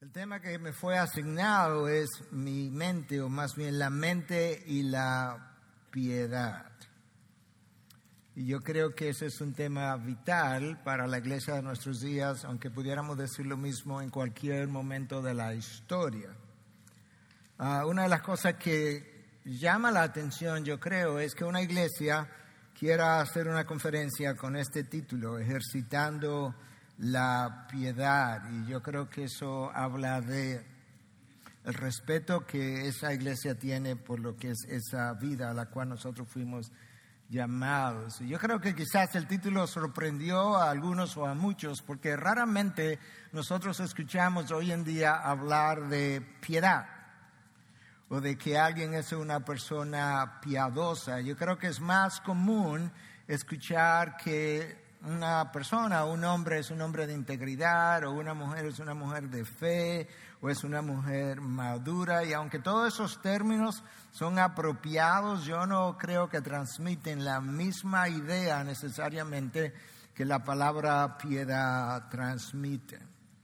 El tema que me fue asignado es mi mente, o más bien la mente y la piedad. Y yo creo que ese es un tema vital para la iglesia de nuestros días, aunque pudiéramos decir lo mismo en cualquier momento de la historia. Una de las cosas que llama la atención, yo creo, es que una iglesia quiera hacer una conferencia con este título, Ejercitando la Piedad. Y yo creo que eso habla de el respeto que esa iglesia tiene por lo que es esa vida a la cual nosotros fuimos llamados. Y yo creo que quizás el título sorprendió a algunos o a muchos, porque raramente nosotros escuchamos hoy en día hablar de piedad o de que alguien es una persona piadosa. Yo creo que es más común escuchar que una persona, un hombre es un hombre de integridad, o una mujer es una mujer de fe, o es una mujer madura. Y aunque todos esos términos son apropiados, yo no creo que transmiten la misma idea necesariamente que la palabra piedad transmite.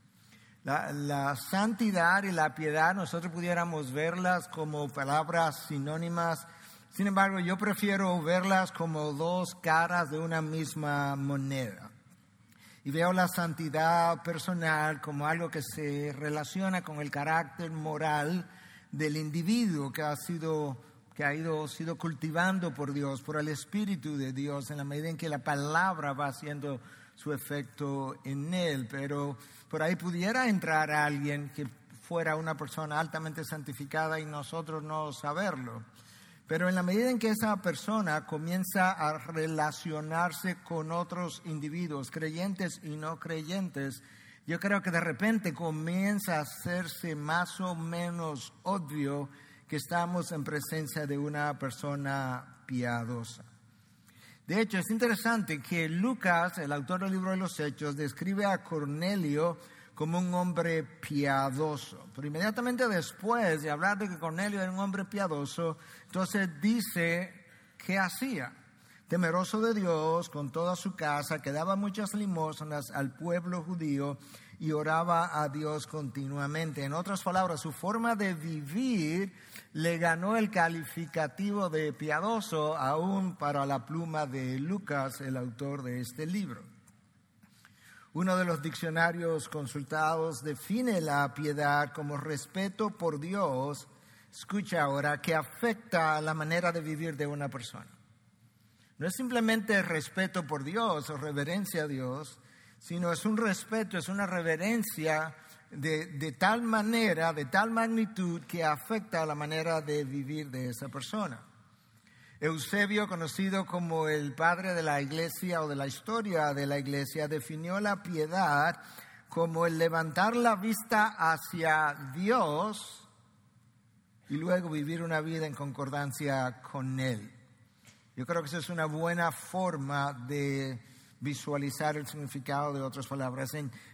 La santidad y la piedad nosotros pudiéramos verlas como palabras sinónimas. Sin embargo, yo prefiero verlas como dos caras de una misma moneda. Y veo la santidad personal como algo que se relaciona con el carácter moral del individuo que ha sido cultivando por Dios, por el Espíritu de Dios, en la medida en que la palabra va haciendo su efecto en él. Pero por ahí pudiera entrar alguien que fuera una persona altamente santificada y nosotros no saberlo. Pero en la medida en que esa persona comienza a relacionarse con otros individuos, creyentes y no creyentes, yo creo que de repente comienza a hacerse más o menos obvio que estamos en presencia de una persona piadosa. De hecho, es interesante que Lucas, el autor del libro de los Hechos, describe a Cornelio como un hombre piadoso. Pero inmediatamente después de hablar de que Cornelio era un hombre piadoso, entonces dice qué hacía. Temeroso de Dios con toda su casa, que daba muchas limosnas al pueblo judío y oraba a Dios continuamente. En otras palabras, su forma de vivir le ganó el calificativo de piadoso aún para la pluma de Lucas, el autor de este libro. Uno de los diccionarios consultados define la piedad como respeto por Dios, escucha ahora, que afecta a la manera de vivir de una persona. No es simplemente respeto por Dios o reverencia a Dios, sino es un respeto, es una reverencia de tal manera, de tal magnitud que afecta a la manera de vivir de esa persona. Eusebio, conocido como el padre de la iglesia o de la historia de la iglesia, definió la piedad como el levantar la vista hacia Dios y luego vivir una vida en concordancia con Él. Yo creo que esa es una buena forma de visualizar el significado de otras palabras.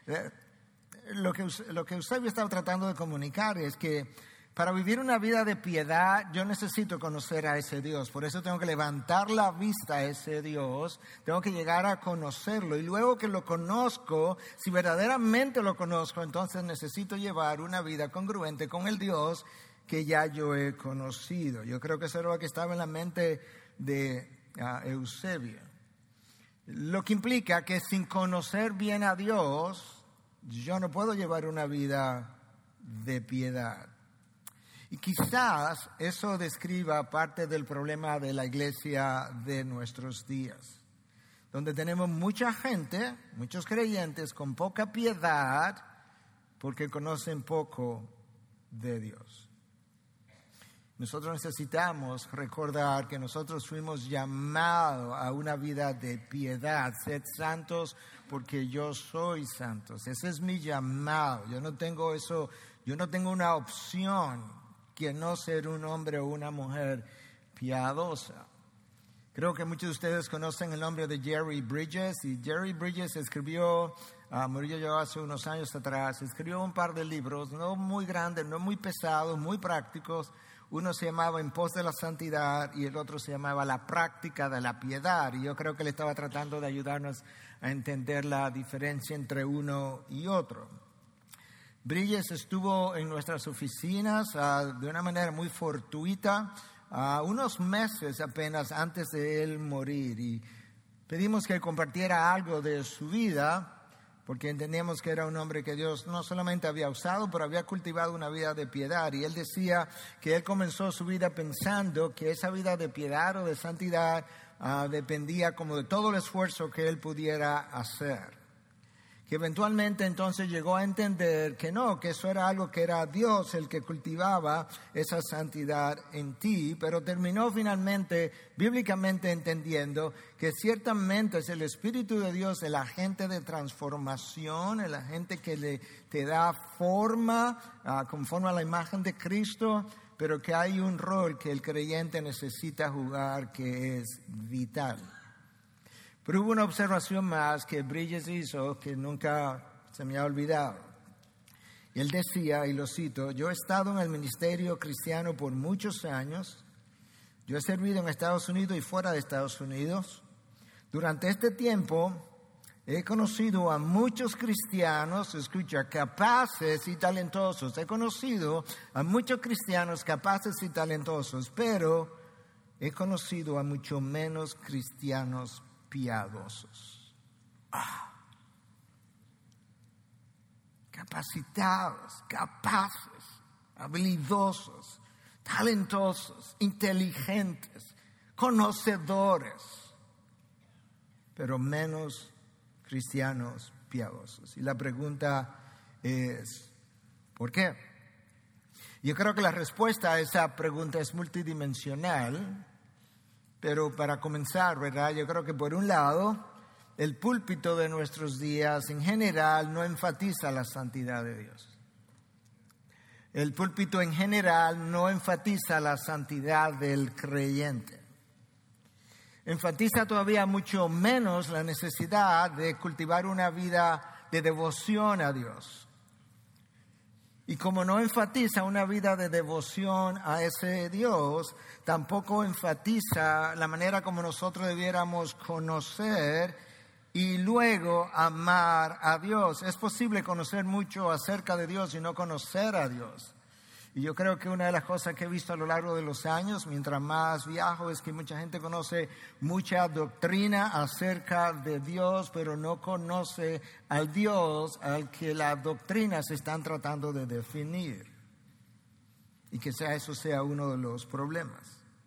Lo que Eusebio estaba tratando de comunicar es que para vivir una vida de piedad, yo necesito conocer a ese Dios. Por eso tengo que levantar la vista a ese Dios. Tengo que llegar a conocerlo. Y luego que lo conozco, si verdaderamente lo conozco, entonces necesito llevar una vida congruente con el Dios que ya yo he conocido. Yo creo que eso era lo que estaba en la mente de Eusebio. Lo que implica que sin conocer bien a Dios, yo no puedo llevar una vida de piedad. Y quizás eso describa parte del problema de la iglesia de nuestros días, donde tenemos mucha gente, muchos creyentes con poca piedad porque conocen poco de Dios. Nosotros necesitamos recordar que nosotros fuimos llamados a una vida de piedad. Sed santos porque yo soy santo. Ese es mi llamado. Yo no tengo una opción que no ser un hombre o una mujer piadosa. Creo que muchos de ustedes conocen el nombre de Jerry Bridges, y Jerry Bridges escribió, murió yo hace unos años atrás, escribió un par de libros, no muy grandes, no muy pesados, muy prácticos. Uno se llamaba En pos de la santidad y el otro se llamaba La práctica de la piedad, y yo creo que él estaba tratando de ayudarnos a entender la diferencia entre uno y otro. Bridges estuvo en nuestras oficinas de una manera muy fortuita, unos meses apenas antes de él morir, y pedimos que compartiera algo de su vida, porque entendíamos que era un hombre que Dios no solamente había usado, pero había cultivado una vida de piedad. Y él decía que él comenzó su vida pensando que esa vida de piedad o de santidad dependía como de todo el esfuerzo que él pudiera hacer. Que eventualmente entonces llegó a entender que no, que eso era algo que era Dios el que cultivaba esa santidad en ti, pero terminó finalmente bíblicamente entendiendo que ciertamente es el Espíritu de Dios el agente de transformación, el agente que te da forma conforme a la imagen de Cristo, pero que hay un rol que el creyente necesita jugar que es vital. Pero hubo una observación más que Bridges hizo que nunca se me ha olvidado. Y él decía, y lo cito: yo he estado en el ministerio cristiano por muchos años. Yo he servido en Estados Unidos y fuera de Estados Unidos. Durante este tiempo he conocido a muchos cristianos, escucha, capaces y talentosos. He conocido a muchos cristianos capaces y talentosos, pero he conocido a mucho menos cristianos piadosos, capacitados, capaces, habilidosos, talentosos, inteligentes, conocedores, pero menos cristianos piadosos. Y la pregunta es, ¿por qué? Yo creo que la respuesta a esa pregunta es multidimensional. Pero para comenzar, ¿verdad? Yo creo que por un lado, el púlpito de nuestros días en general no enfatiza la santidad de Dios. El púlpito en general no enfatiza la santidad del creyente. Enfatiza todavía mucho menos la necesidad de cultivar una vida de devoción a Dios. Y como no enfatiza una vida de devoción a ese Dios, tampoco enfatiza la manera como nosotros debiéramos conocer y luego amar a Dios. Es posible conocer mucho acerca de Dios y no conocer a Dios. Y yo creo que una de las cosas que he visto a lo largo de los años, mientras más viajo, es que mucha gente conoce mucha doctrina acerca de Dios, pero no conoce al Dios al que las doctrinas se están tratando de definir. Y que eso sea uno de los problemas.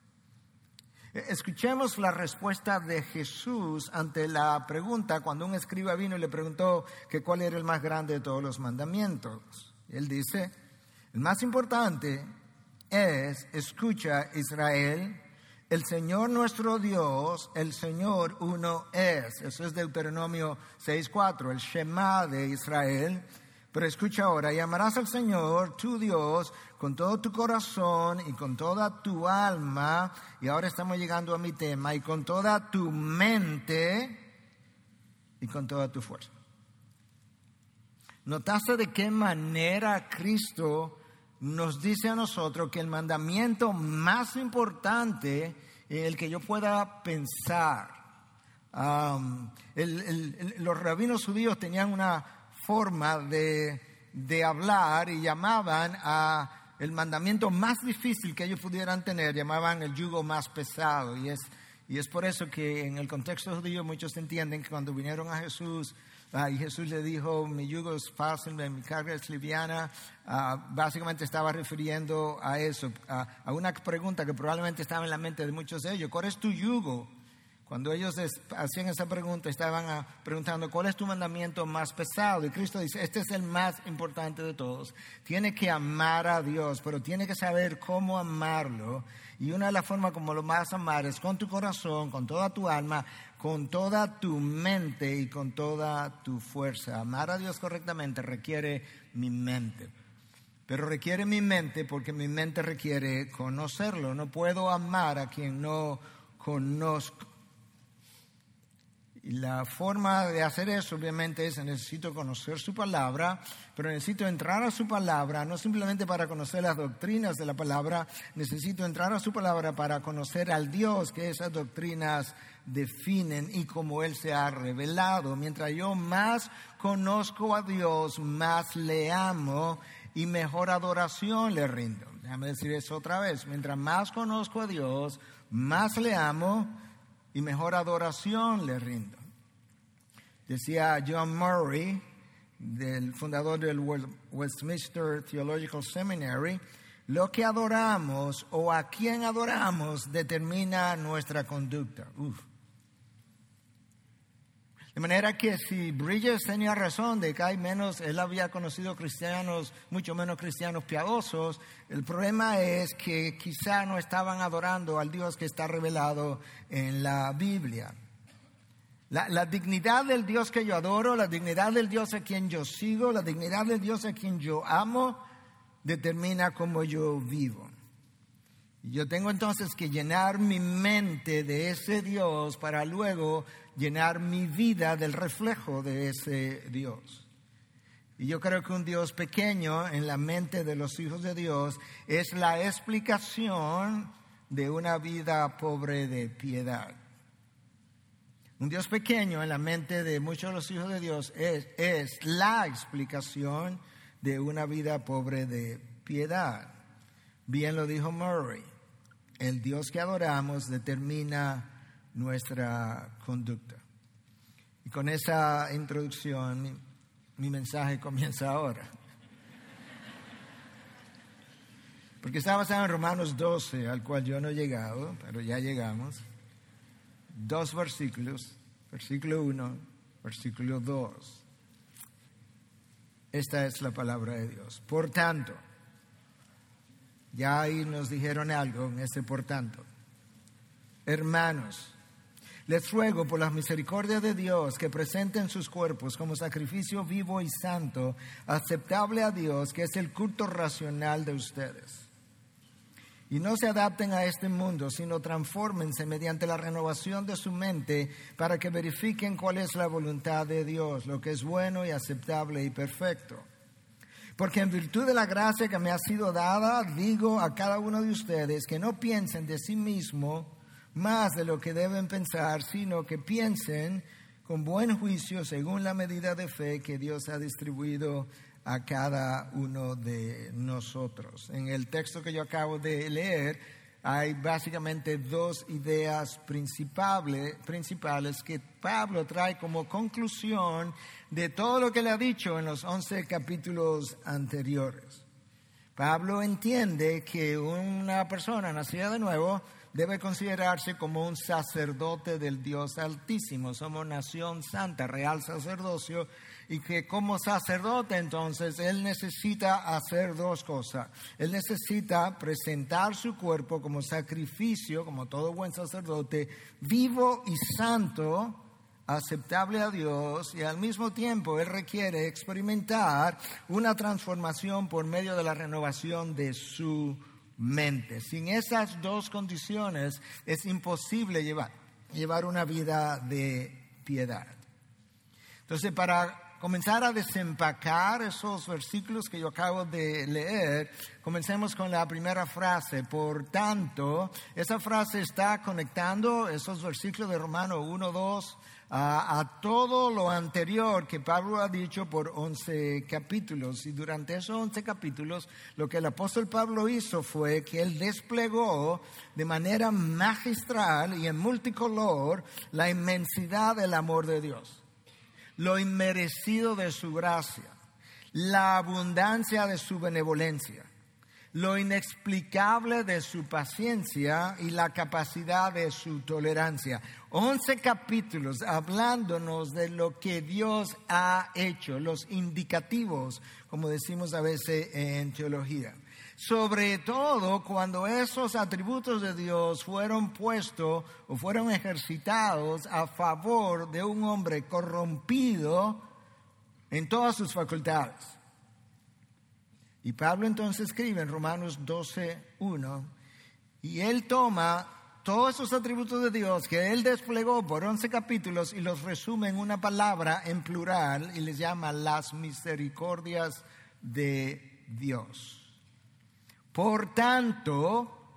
Escuchemos la respuesta de Jesús ante la pregunta cuando un escriba vino y le preguntó que cuál era el más grande de todos los mandamientos. Él dice: el más importante es, escucha Israel, el Señor nuestro Dios, el Señor uno es. Eso es Deuteronomio 6:4, el Shema de Israel. Pero escucha ahora: y amarás al Señor tu Dios con todo tu corazón y con toda tu alma. Y ahora estamos llegando a mi tema: y con toda tu mente y con toda tu fuerza. ¿Notaste de qué manera Cristo nos dice a nosotros que el mandamiento más importante, el que yo pueda pensar? Los rabinos judíos tenían una forma de hablar y llamaban a el mandamiento más difícil que ellos pudieran tener, llamaban el yugo más pesado. Y es por eso que en el contexto judío muchos entienden que cuando vinieron a Jesús, y Jesús le dijo: mi yugo es fácil, mi carga es liviana, básicamente estaba refiriendo a eso, a una pregunta que probablemente estaba en la mente de muchos de ellos: ¿cuál es tu yugo? Cuando ellos hacían esa pregunta, estaban preguntando: ¿cuál es tu mandamiento más pesado? Y Cristo dice: este es el más importante de todos. Tiene que amar a Dios, pero tiene que saber cómo amarlo. Y una de las formas como lo vas a amar es con tu corazón, con toda tu alma, con toda tu mente y con toda tu fuerza. Amar a Dios correctamente requiere mi mente. Pero requiere mi mente porque mi mente requiere conocerlo. No puedo amar a quien no conozco. Y la forma de hacer eso obviamente es: necesito conocer su palabra, pero necesito entrar a su palabra, no simplemente para conocer las doctrinas de la palabra, necesito entrar a su palabra para conocer al Dios que esas doctrinas definen y como Él se ha revelado. Mientras yo más conozco a Dios, más le amo y mejor adoración le rindo. Déjame decir eso otra vez. Mientras más conozco a Dios, más le amo y mejor adoración le rindo. Decía John Murray, del fundador del Westminster Theological Seminary, lo que adoramos o a quién adoramos determina nuestra conducta. De manera que si Bridges tenía razón de que hay menos, él había conocido cristianos, mucho menos cristianos piadosos, el problema es que quizá no estaban adorando al Dios que está revelado en la Biblia. La dignidad del Dios que yo adoro, la dignidad del Dios a quien yo sigo, la dignidad del Dios a quien yo amo, determina cómo yo vivo. Y yo tengo entonces que llenar mi mente de ese Dios para luego llenar mi vida del reflejo de ese Dios. Y yo creo que un Dios pequeño en la mente de los hijos de Dios es la explicación de una vida pobre de piedad. Un Dios pequeño en la mente de muchos de los hijos de Dios es la explicación de una vida pobre de piedad. Bien lo dijo Murray, el Dios que adoramos determina nuestra conducta. Y con esa introducción, mi mensaje comienza ahora. Porque está basado en Romanos 12, al cual yo no he llegado, pero ya llegamos. 2 versículos, versículo 1, versículo 2. Esta es la palabra de Dios. Por tanto, ya ahí nos dijeron algo en este por tanto. Hermanos, les ruego por las misericordias de Dios que presenten sus cuerpos como sacrificio vivo y santo, aceptable a Dios, que es el culto racional de ustedes. Y no se adapten a este mundo, sino transfórmense mediante la renovación de su mente para que verifiquen cuál es la voluntad de Dios, lo que es bueno y aceptable y perfecto. Porque en virtud de la gracia que me ha sido dada, digo a cada uno de ustedes que no piensen de sí mismo más de lo que deben pensar, sino que piensen con buen juicio según la medida de fe que Dios ha distribuido a cada uno de nosotros. En el texto que yo acabo de leer hay básicamente 2 ideas principales que Pablo trae como conclusión de todo lo que le ha dicho en los 11 capítulos anteriores. Pablo entiende que una persona nacida de nuevo debe considerarse como un sacerdote del Dios Altísimo. Somos nación santa, real sacerdocio, y que como sacerdote entonces él necesita hacer 2 cosas. Él necesita presentar su cuerpo como sacrificio, como todo buen sacerdote, vivo y santo, aceptable a Dios, y al mismo tiempo él requiere experimentar una transformación por medio de la renovación de su mente. Sin esas 2 condiciones es imposible llevar una vida de piedad. Entonces, para comenzar a desempacar esos versículos que yo acabo de leer, comencemos con la primera frase. Por tanto, esa frase está conectando esos versículos de Romanos 1, 2 a todo lo anterior que Pablo ha dicho por 11 capítulos. Y durante esos 11 capítulos, lo que el apóstol Pablo hizo fue que él desplegó de manera magistral y en multicolor la inmensidad del amor de Dios, lo inmerecido de su gracia, la abundancia de su benevolencia, lo inexplicable de su paciencia y la capacidad de su tolerancia. 11 capítulos hablándonos de lo que Dios ha hecho, los indicativos, como decimos a veces en teología. Sobre todo cuando esos atributos de Dios fueron puestos o fueron ejercitados a favor de un hombre corrompido en todas sus facultades. Y Pablo entonces escribe en Romanos 12:1, y él toma todos esos atributos de Dios que él desplegó por 11 capítulos y los resume en una palabra en plural y les llama las misericordias de Dios. Por tanto,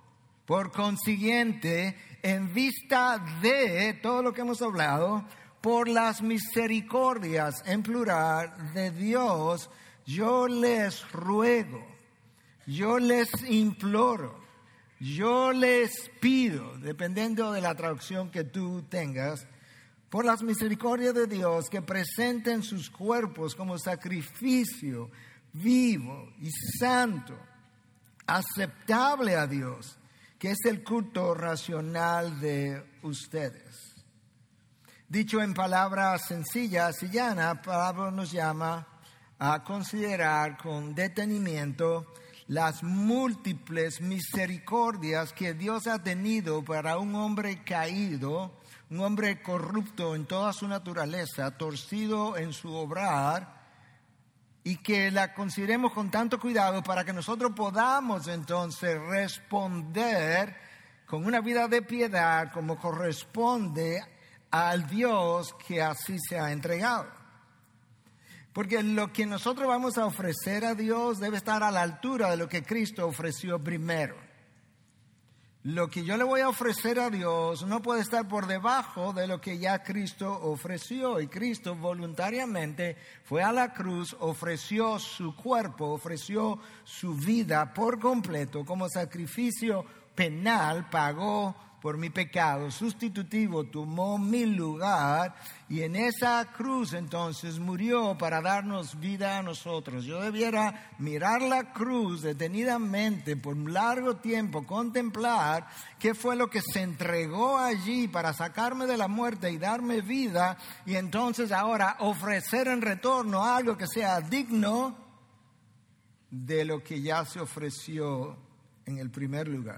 Por consiguiente, en vista de todo lo que hemos hablado, por las misericordias, en plural, de Dios, yo les ruego, yo les imploro, yo les pido, dependiendo de la traducción que tú tengas, por las misericordias de Dios, que presenten sus cuerpos como sacrificio vivo y santo, aceptable a Dios, que es el culto racional de ustedes. Dicho en palabras sencillas y llanas, Pablo nos llama a considerar con detenimiento las múltiples misericordias que Dios ha tenido para un hombre caído, un hombre corrupto en toda su naturaleza, torcido en su obrar, y que la consideremos con tanto cuidado para que nosotros podamos entonces responder con una vida de piedad como corresponde al Dios que así se ha entregado. Porque lo que nosotros vamos a ofrecer a Dios debe estar a la altura de lo que Cristo ofreció primero. Lo que yo le voy a ofrecer a Dios no puede estar por debajo de lo que ya Cristo ofreció. Y Cristo voluntariamente fue a la cruz, ofreció su cuerpo, ofreció su vida por completo como sacrificio penal, pagó por mi pecado, sustitutivo, tomó mi lugar y en esa cruz entonces murió para darnos vida a nosotros. Yo debiera mirar la cruz detenidamente por un largo tiempo, contemplar qué fue lo que se entregó allí para sacarme de la muerte y darme vida, y entonces ahora ofrecer en retorno algo que sea digno de lo que ya se ofreció en el primer lugar.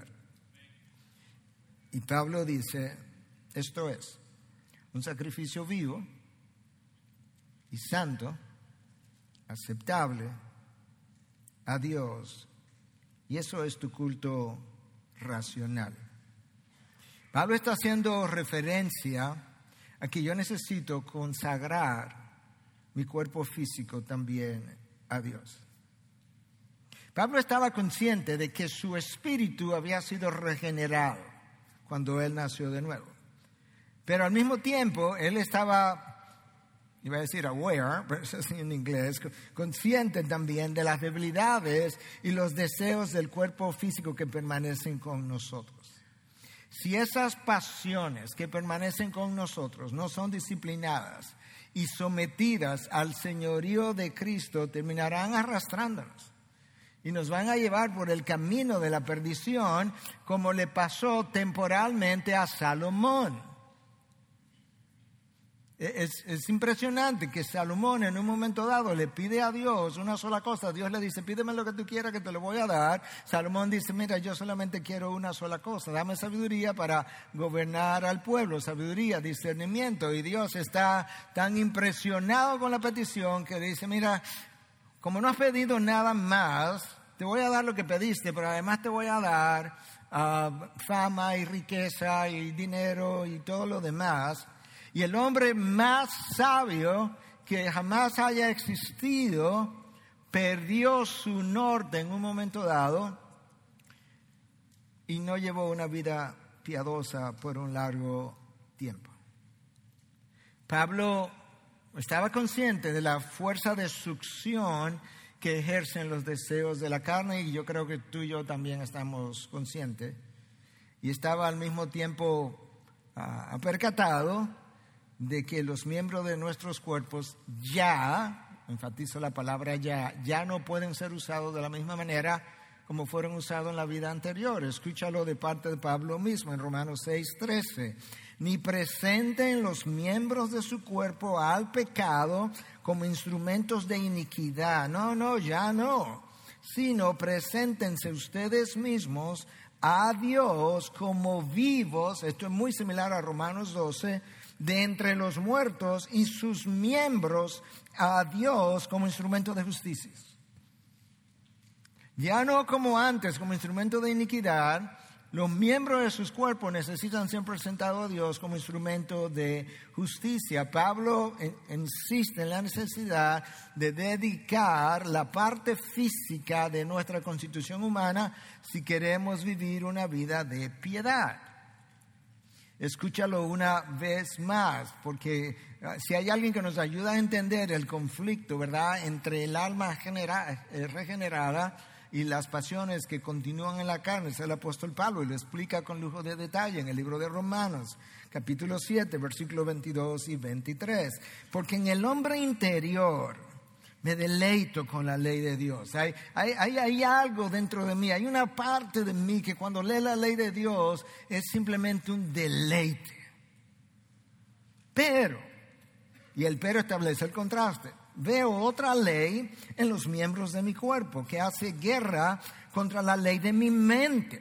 Y Pablo dice, esto es un sacrificio vivo y santo, aceptable a Dios, y eso es tu culto racional. Pablo está haciendo referencia a que yo necesito consagrar mi cuerpo físico también a Dios. Pablo estaba consciente de que su espíritu había sido regenerado cuando él nació de nuevo. Pero al mismo tiempo, él estaba, iba a decir aware, pero eso es en inglés, consciente también de las debilidades y los deseos del cuerpo físico que permanecen con nosotros. Si esas pasiones que permanecen con nosotros no son disciplinadas y sometidas al señorío de Cristo, terminarán arrastrándonos y nos van a llevar por el camino de la perdición, como le pasó temporalmente a Salomón. Es impresionante que Salomón en un momento dado le pide a Dios una sola cosa. Dios le dice, pídeme lo que tú quieras que te lo voy a dar. Salomón dice, mira, yo solamente quiero una sola cosa. Dame sabiduría para gobernar al pueblo. Sabiduría, discernimiento. Y Dios está tan impresionado con la petición que dice, mira, como no has pedido nada más, te voy a dar lo que pediste, pero además te voy a dar fama y riqueza y dinero y todo lo demás. Y el hombre más sabio que jamás haya existido perdió su norte en un momento dado y no llevó una vida piadosa por un largo tiempo. Pablo estaba consciente de la fuerza de succión que ejercen los deseos de la carne, y yo creo que tú y yo también estamos conscientes. Y estaba al mismo tiempo percatado de que los miembros de nuestros cuerpos ya, enfatizo la palabra ya no pueden ser usados de la misma manera como fueron usados en la vida anterior. Escúchalo de parte de Pablo mismo en Romanos 6:13. Ni presenten los miembros de su cuerpo al pecado como instrumentos de iniquidad. No, ya no. Sino preséntense ustedes mismos a Dios como vivos. Esto es muy similar a Romanos 12. De entre los muertos, y sus miembros a Dios como instrumento de justicia. Ya no como antes, como instrumento de iniquidad, Los miembros de sus cuerpos necesitan ser presentados a Dios como instrumento de justicia. Pablo insiste en la necesidad de dedicar la parte física de nuestra constitución humana si queremos vivir una vida de piedad. Escúchalo una vez más, porque si hay alguien que nos ayuda a entender el conflicto, ¿verdad?, entre el alma regenerada y las pasiones que continúan en la carne, es el apóstol Pablo, y lo explica con lujo de detalle en el libro de Romanos, capítulo 7, versículos 22 y 23. Porque en el hombre interior me deleito con la ley de Dios. Hay algo dentro de mí, hay una parte de mí que cuando lee la ley de Dios es simplemente un deleite. Pero, y el pero establece el contraste, veo otra ley en los miembros de mi cuerpo que hace guerra contra la ley de mi mente.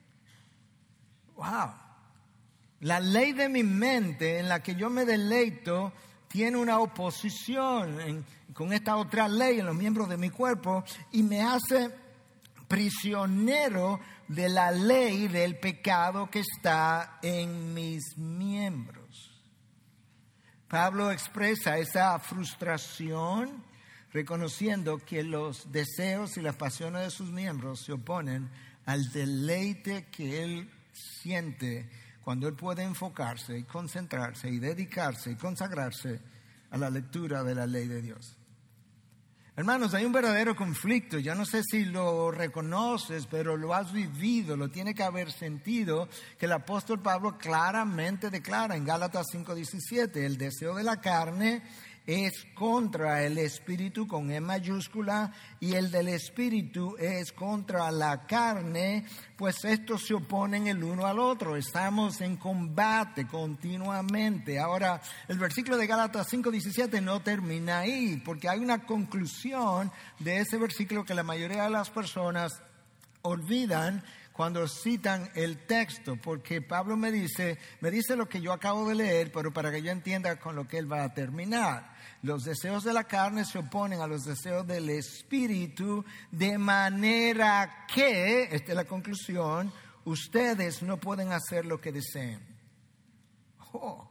¡Wow! La ley de mi mente en la que yo me deleito tiene una oposición con esta otra ley en los miembros de mi cuerpo y me hace prisionero de la ley del pecado que está en mis miembros. Pablo expresa esa frustración reconociendo que los deseos y las pasiones de sus miembros se oponen al deleite que él siente cuando él puede enfocarse y concentrarse y dedicarse y consagrarse a la lectura de la ley de Dios. Hermanos, hay un verdadero conflicto. Yo no sé si lo reconoces, pero lo has vivido, lo tiene que haber sentido, que el apóstol Pablo claramente declara en Gálatas 5:17, el deseo de la carne es contra el espíritu con E mayúscula y el del espíritu es contra la carne, pues estos se oponen el uno al otro. Estamos en combate continuamente. Ahora, el versículo de Gálatas 5:17 no termina ahí, porque hay una conclusión de ese versículo que la mayoría de las personas olvidan cuando citan el texto, porque Pablo me dice lo que yo acabo de leer, pero para que yo entienda con lo que él va a terminar. Los deseos de la carne se oponen a los deseos del espíritu, de manera que, esta es la conclusión, ustedes no pueden hacer lo que deseen. Oh.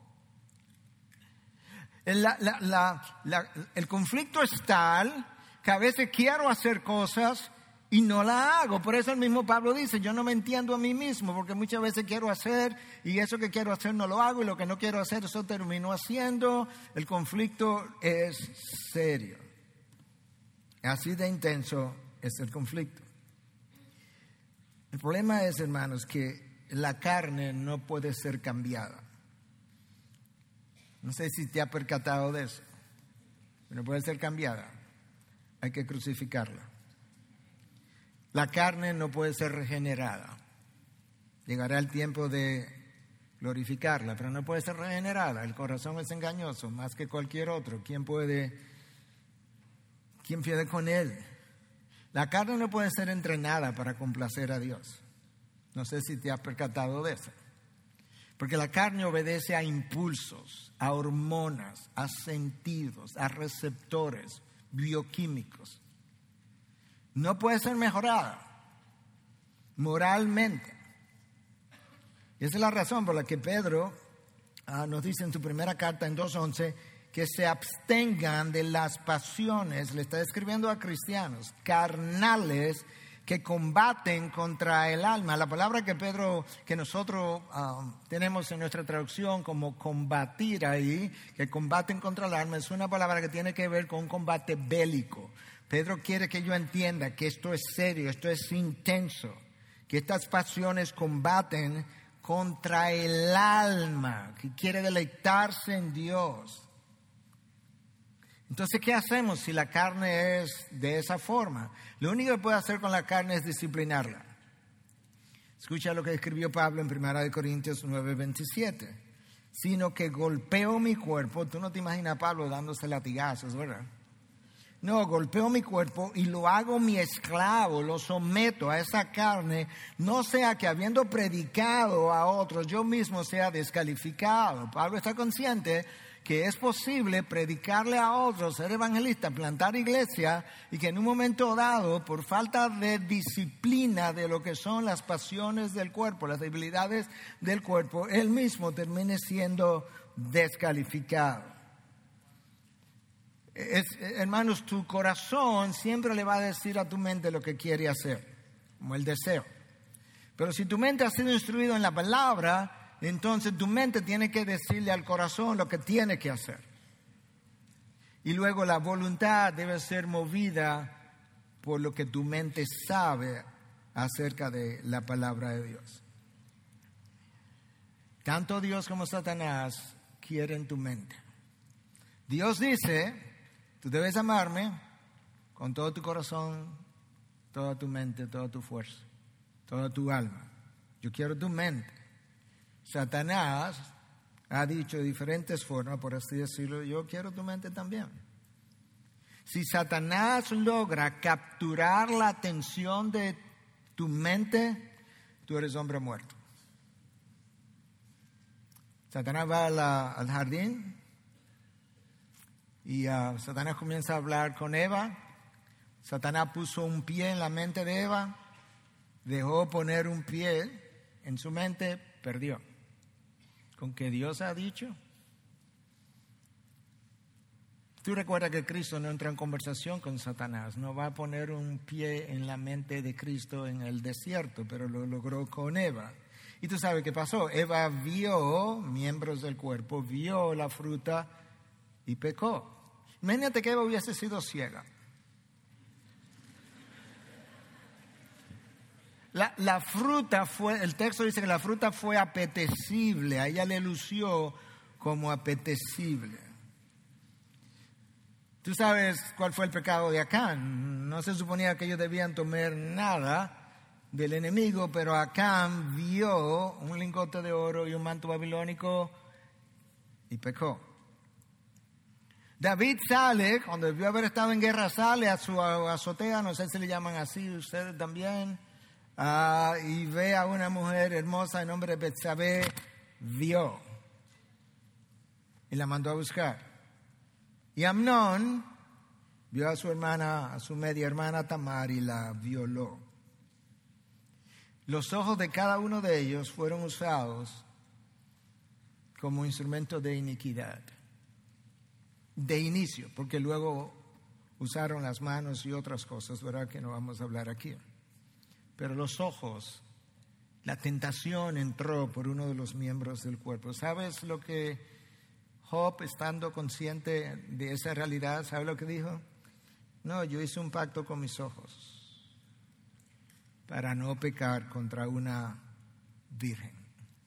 El conflicto es tal que a veces quiero hacer cosas y no la hago. Por eso el mismo Pablo dice, yo no me entiendo a mí mismo, porque muchas veces quiero hacer y eso que quiero hacer no lo hago, y lo que no quiero hacer, eso termino haciendo. El conflicto es serio. Así de intenso es el conflicto. El problema es, hermanos, que la carne no puede ser cambiada. No sé si te has percatado de eso. No puede ser cambiada. Hay que crucificarla. La carne no puede ser regenerada. Llegará el tiempo de glorificarla, pero no puede ser regenerada. El corazón es engañoso más que cualquier otro. ¿Quién puede con él? La carne no puede ser entrenada para complacer a Dios. No sé si te has percatado de eso. Porque la carne obedece a impulsos, a hormonas, a sentidos, a receptores bioquímicos. No puede ser mejorada moralmente. Y esa es la razón por la que Pedro nos dice en su primera carta en 2:11 que se abstengan de las pasiones. Le está escribiendo a cristianos carnales que combaten contra el alma. La palabra que nosotros tenemos en nuestra traducción como combatir ahí, que combaten contra el alma, es una palabra que tiene que ver con un combate bélico. Pedro quiere que yo entienda que esto es serio, esto es intenso, que estas pasiones combaten contra el alma, que quiere deleitarse en Dios. Entonces, ¿qué hacemos si la carne es de esa forma? Lo único que puede hacer con la carne es disciplinarla. Escucha lo que escribió Pablo en 1 Corintios 9:27. Sino que golpeo mi cuerpo. Tú no te imaginas a Pablo dándose latigazos, ¿verdad? No, golpeo mi cuerpo y lo hago mi esclavo, lo someto a esa carne, no sea que habiendo predicado a otros, yo mismo sea descalificado. Pablo está consciente que es posible predicarle a otros, ser evangelista, plantar iglesia, y que en un momento dado, por falta de disciplina de lo que son las pasiones del cuerpo, las debilidades del cuerpo, él mismo termine siendo descalificado. Hermanos, tu corazón siempre le va a decir a tu mente lo que quiere hacer, como el deseo. Pero si tu mente ha sido instruida en la palabra, entonces tu mente tiene que decirle al corazón lo que tiene que hacer. Y luego la voluntad debe ser movida por lo que tu mente sabe acerca de la palabra de Dios. Tanto Dios como Satanás quieren tu mente. Dios dice, tú debes amarme con todo tu corazón, toda tu mente, toda tu fuerza, toda tu alma. Yo quiero tu mente. Satanás ha dicho de diferentes formas, por así decirlo, yo quiero tu mente también. Si Satanás logra capturar la atención de tu mente, tú eres hombre muerto. Satanás va al jardín y Satanás comienza a hablar con Eva. Satanás puso un pie en la mente de Eva, dejó poner un pie en su mente, perdió. ¿Con qué Dios ha dicho? Tú recuerdas que Cristo no entra en conversación con Satanás, no va a poner un pie en la mente de Cristo en el desierto, pero lo logró con Eva. Y tú sabes qué pasó. Eva vio miembros del cuerpo, vio la fruta y pecó. Imagínate que Eva hubiese sido ciega. La fruta fue, el texto dice que la fruta fue apetecible, a ella le lució como apetecible. Tú sabes cuál fue el pecado de Acán. No se suponía que ellos debían tomar nada del enemigo, pero Acán vio un lingote de oro y un manto babilónico y pecó. David sale, cuando debió haber estado en guerra, sale a su azotea, no sé si le llaman así, ustedes también, y ve a una mujer hermosa de nombre de Betsabé, vio y la mandó a buscar. Y Amnón vio a su hermana, a su media hermana Tamar, y la violó. Los ojos de cada uno de ellos fueron usados como instrumento de iniquidad. De inicio, porque luego usaron las manos y otras cosas, ¿verdad? Que no vamos a hablar aquí. Pero los ojos, la tentación entró por uno de los miembros del cuerpo. ¿Sabes lo que Job, estando consciente de esa realidad, sabe lo que dijo? No, yo hice un pacto con mis ojos para no pecar contra una virgen.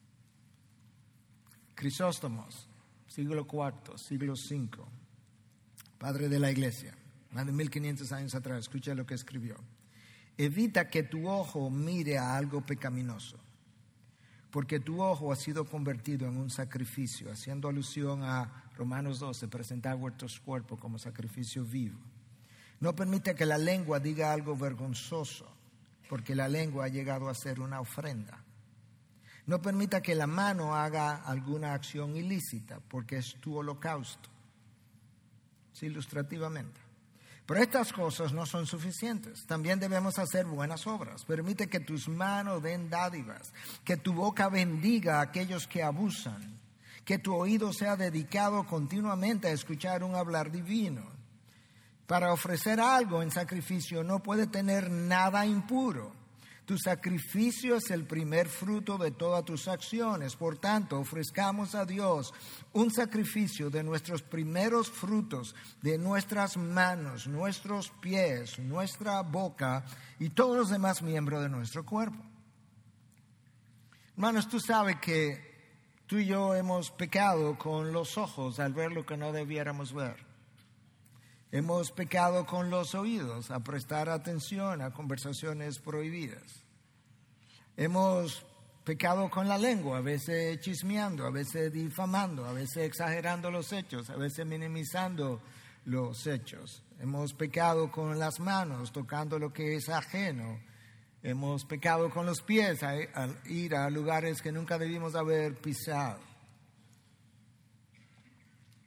Crisóstomos, siglo IV, siglo V, padre de la iglesia, más de 1500 años atrás, escucha lo que escribió. Evita que tu ojo mire a algo pecaminoso, porque tu ojo ha sido convertido en un sacrificio, haciendo alusión a Romanos 12, presentar vuestros cuerpos como sacrificio vivo. No permite que la lengua diga algo vergonzoso, porque la lengua ha llegado a ser una ofrenda. No permita que la mano haga alguna acción ilícita, porque es tu holocausto. Sí, ilustrativamente. Pero estas cosas no son suficientes. También debemos hacer buenas obras. Permite que tus manos den dádivas, que tu boca bendiga a aquellos que abusan, que tu oído sea dedicado continuamente a escuchar un hablar divino. Para ofrecer algo en sacrificio no puede tener nada impuro. Tu sacrificio es el primer fruto de todas tus acciones. Por tanto, ofrezcamos a Dios un sacrificio de nuestros primeros frutos, de nuestras manos, nuestros pies, nuestra boca y todos los demás miembros de nuestro cuerpo. Hermanos, tú sabes que tú y yo hemos pecado con los ojos al ver lo que no debiéramos ver. Hemos pecado con los oídos a prestar atención a conversaciones prohibidas. Hemos pecado con la lengua, a veces chismeando, a veces difamando, a veces exagerando los hechos, a veces minimizando los hechos. Hemos pecado con las manos, tocando lo que es ajeno. Hemos pecado con los pies al ir a lugares que nunca debimos haber pisado.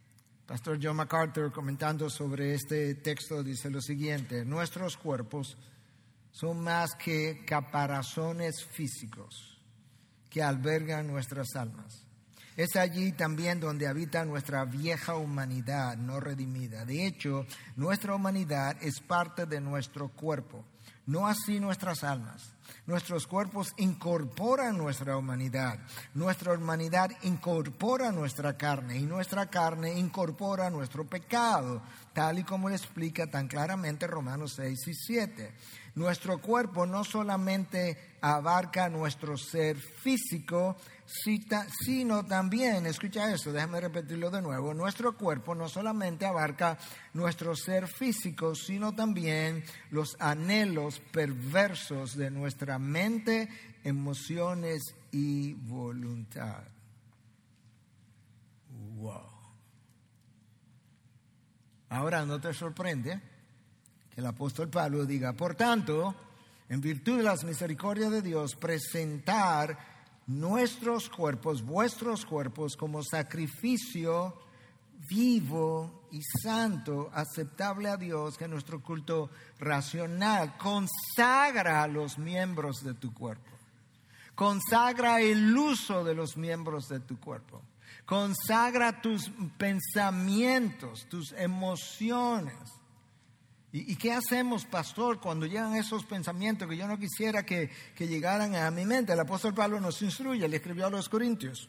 Pastor John MacArthur, comentando sobre este texto, dice lo siguiente: nuestros cuerpos son más que caparazones físicos que albergan nuestras almas. Es allí también donde habita nuestra vieja humanidad no redimida. De hecho, nuestra humanidad es parte de nuestro cuerpo, no así nuestras almas. Nuestros cuerpos incorporan nuestra humanidad incorpora nuestra carne y nuestra carne incorpora nuestro pecado, tal y como lo explica tan claramente Romanos 6 y 7. Nuestro cuerpo no solamente abarca nuestro ser físico, sino también, escucha eso, déjame repetirlo de nuevo, nuestro cuerpo no solamente abarca nuestro ser físico, sino también los anhelos perversos de nuestra mente, emociones y voluntad. Wow. Ahora, ¿no te sorprende que el apóstol Pablo diga: por tanto, en virtud de las misericordias de Dios, presentar nuestros cuerpos, vuestros cuerpos, como sacrificio vivo y santo, aceptable a Dios, que nuestro culto racional? Consagra a los miembros de tu cuerpo. Consagra el uso de los miembros de tu cuerpo. Consagra tus pensamientos, tus emociones. ¿Y qué hacemos, pastor, cuando llegan esos pensamientos que yo no quisiera que llegaran a mi mente? El apóstol Pablo nos instruye, le escribió a los Corintios,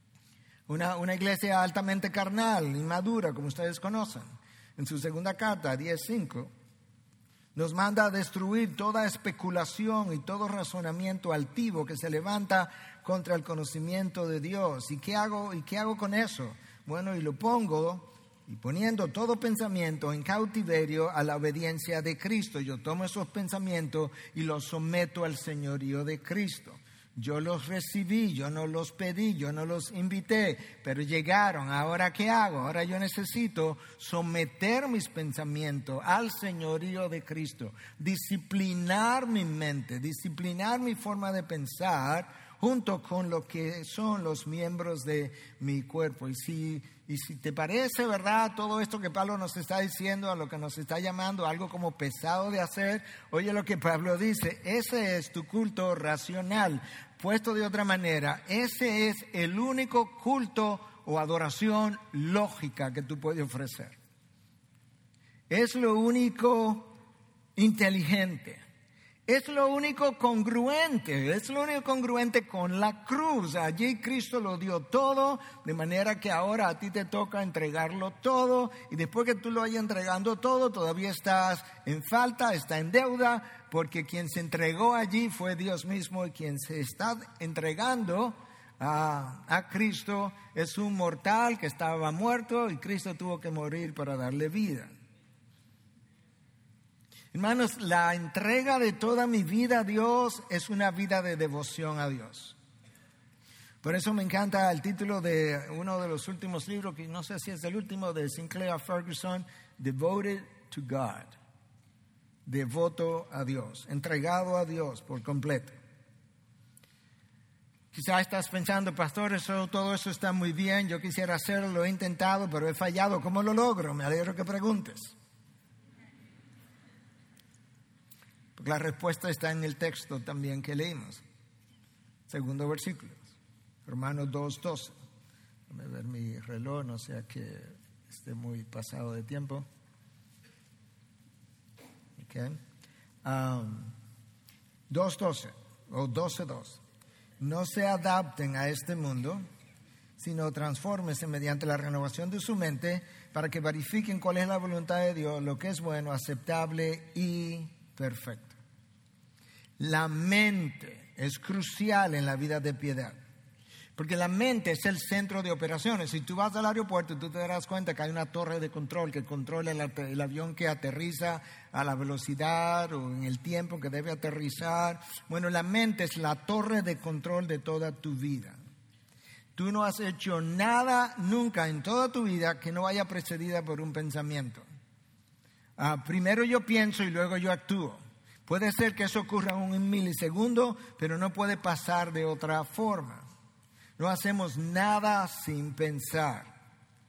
una iglesia altamente carnal, inmadura, como ustedes conocen. En su segunda carta, 10:5, nos manda a destruir toda especulación y todo razonamiento altivo que se levanta contra el conocimiento de Dios. ¿Y qué hago con eso? Bueno, y lo pongo... y poniendo todo pensamiento en cautiverio a la obediencia de Cristo. Yo tomo esos pensamientos y los someto al señorío de Cristo. Yo los recibí, yo no los pedí, yo no los invité, pero llegaron. ¿Ahora qué hago? Ahora yo necesito someter mis pensamientos al señorío de Cristo. Disciplinar mi mente, disciplinar mi forma de pensar junto con lo que son los miembros de mi cuerpo. Y si te parece verdad todo esto que Pablo nos está diciendo, a lo que nos está llamando algo como pesado de hacer, oye lo que Pablo dice: ese es tu culto racional. Puesto de otra manera, ese es el único culto o adoración lógica que tú puedes ofrecer. Es lo único inteligente. Es lo único congruente, con la cruz. Allí Cristo lo dio todo, de manera que ahora a ti te toca entregarlo todo, y después que tú lo hayas entregando todo, todavía estás en falta, está en deuda, porque quien se entregó allí fue Dios mismo, y quien se está entregando a Cristo es un mortal que estaba muerto, y Cristo tuvo que morir para darle vida. Hermanos, la entrega de toda mi vida a Dios es una vida de devoción a Dios. Por eso me encanta el título de uno de los últimos libros, que no sé si es el último, de Sinclair Ferguson, Devoted to God. Devoto a Dios, entregado a Dios por completo. Quizás estás pensando: pastor, todo eso está muy bien, yo quisiera hacerlo, lo he intentado, pero he fallado. ¿Cómo lo logro? Me alegro que preguntes. Porque la respuesta está en el texto también que leímos. Segundo versículo, Romanos 2:12. Déjame ver mi reloj, no sea que esté muy pasado de tiempo. Okay. 2:12 o 12:2. No se adapten a este mundo, sino transfórmense mediante la renovación de su mente, para que verifiquen cuál es la voluntad de Dios, lo que es bueno, aceptable y perfecto. La mente es crucial en la vida de piedad, porque la mente es el centro de operaciones. Si tú vas al aeropuerto, tú te darás cuenta que hay una torre de control que controla el avión que aterriza a la velocidad o en el tiempo que debe aterrizar. Bueno, la mente es la torre de control de toda tu vida. Tú no has hecho nada nunca en toda tu vida que no vaya precedida por un pensamiento. Primero yo pienso y luego yo actúo. Puede ser que eso ocurra en un milisegundo, pero no puede pasar de otra forma. No hacemos nada sin pensar.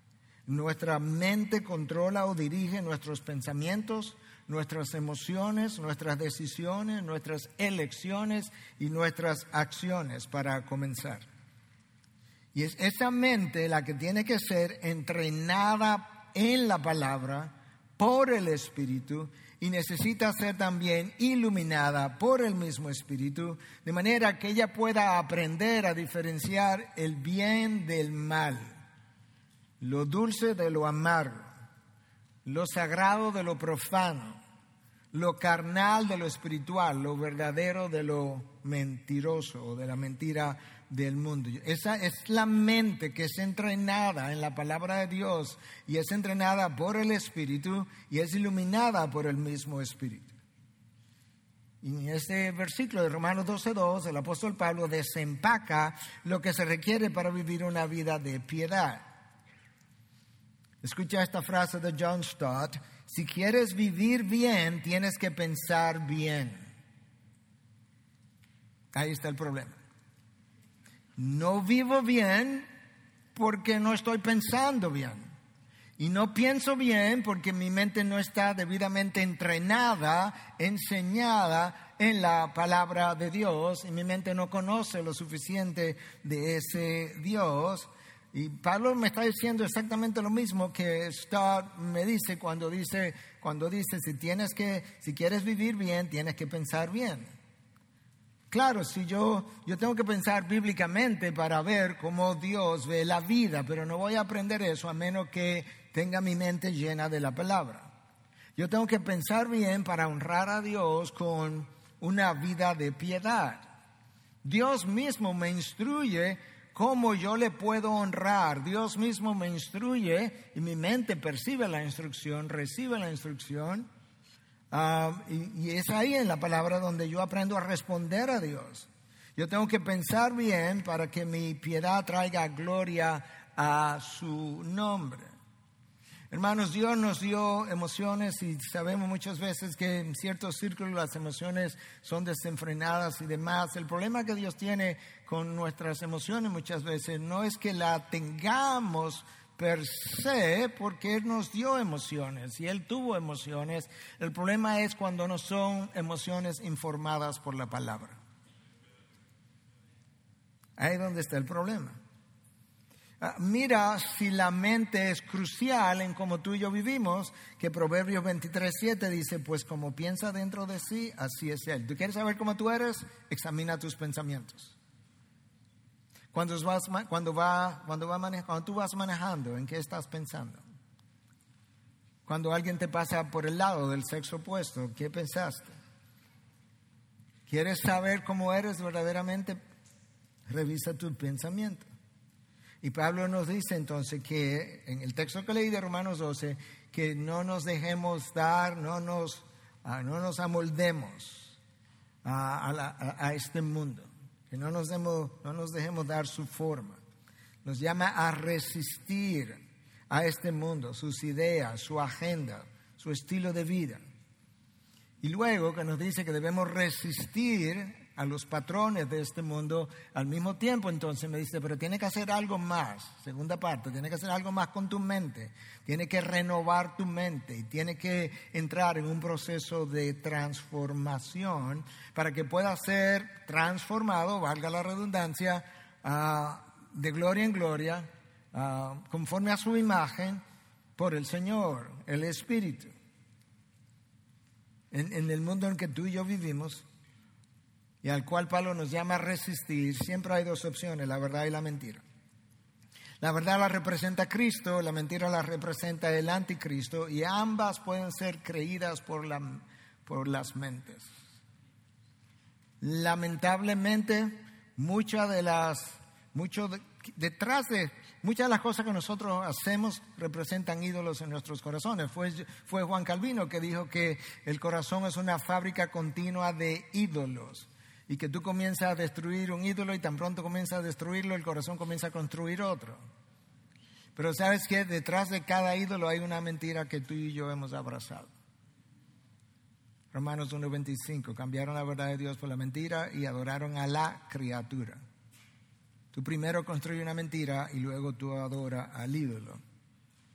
Nuestra mente controla o dirige nuestros pensamientos, nuestras emociones, nuestras decisiones, nuestras elecciones y nuestras acciones, para comenzar. Y es esa mente la que tiene que ser entrenada en la palabra por el Espíritu y necesita ser también iluminada por el mismo Espíritu, de manera que ella pueda aprender a diferenciar el bien del mal, lo dulce de lo amargo, lo sagrado de lo profano, lo carnal de lo espiritual, lo verdadero de lo mentiroso o de la mentira del mundo. Esa es la mente que es entrenada en la palabra de Dios y es entrenada por el Espíritu y es iluminada por el mismo Espíritu. Y en este versículo de Romanos 12:2, el apóstol Pablo desempaca lo que se requiere para vivir una vida de piedad. Escucha esta frase de John Stott: si quieres vivir bien, tienes que pensar bien. Ahí está el problema. No vivo bien porque no estoy pensando bien. Y no pienso bien porque mi mente no está debidamente entrenada, enseñada en la palabra de Dios. Y mi mente no conoce lo suficiente de ese Dios. Y Pablo me está diciendo exactamente lo mismo que Stott me dice cuando dice si quieres vivir bien, tienes que pensar bien. Claro, si yo tengo que pensar bíblicamente para ver cómo Dios ve la vida, pero no voy a aprender eso a menos que tenga mi mente llena de la palabra. Yo tengo que pensar bien para honrar a Dios con una vida de piedad. Dios mismo me instruye cómo yo le puedo honrar. Dios mismo me instruye y mi mente percibe la instrucción, recibe la instrucción. Y es ahí en la palabra donde yo aprendo a responder a Dios. Yo tengo que pensar bien para que mi piedad traiga gloria a su nombre. Hermanos, Dios nos dio emociones y sabemos muchas veces que en ciertos círculos las emociones son desenfrenadas y demás. El problema que Dios tiene con nuestras emociones muchas veces no es que la tengamos per se, porque Él nos dio emociones y Él tuvo emociones. El problema es cuando no son emociones informadas por la palabra. Ahí es donde está el problema. Mira si la mente es crucial en cómo tú y yo vivimos, que Proverbios 23:7 dice, pues como piensa dentro de sí, así es Él. ¿Tú quieres saber cómo tú eres? Examina tus pensamientos. Cuando tú vas manejando, ¿en qué estás pensando? Cuando alguien te pasa por el lado del sexo opuesto, ¿qué pensaste? ¿Quieres saber cómo eres verdaderamente? Revisa tu pensamiento. Y Pablo nos dice entonces que en el texto que leí de Romanos 12, que no nos dejemos dar, no nos amoldemos a este mundo, que no nos dejemos dar su forma. Nos llama a resistir a este mundo, sus ideas, su agenda, su estilo de vida. Y luego que nos dice que debemos resistir a los patrones de este mundo al mismo tiempo, entonces me dice, pero tiene que hacer algo más. Segunda parte, tiene que hacer algo más con tu mente. Tiene que renovar tu mente y tiene que entrar en un proceso de transformación para que pueda ser transformado, valga la redundancia, de gloria en gloria, conforme a su imagen, por el Señor, el Espíritu. En el mundo en que tú y yo vivimos, y al cual Pablo nos llama a resistir, siempre hay dos opciones, la verdad y la mentira. La verdad la representa Cristo, la mentira la representa el anticristo, y ambas pueden ser creídas por las mentes. Lamentablemente, muchas de las cosas que nosotros hacemos representan ídolos en nuestros corazones. Fue Juan Calvino que dijo que el corazón es una fábrica continua de ídolos. Y que tú comienzas a destruir un ídolo y tan pronto comienzas a destruirlo, el corazón comienza a construir otro. Pero ¿sabes qué? Detrás de cada ídolo hay una mentira que tú y yo hemos abrazado. Romanos 1:25, cambiaron la verdad de Dios por la mentira y adoraron a la criatura. Tú primero construyes una mentira y luego tú adoras al ídolo.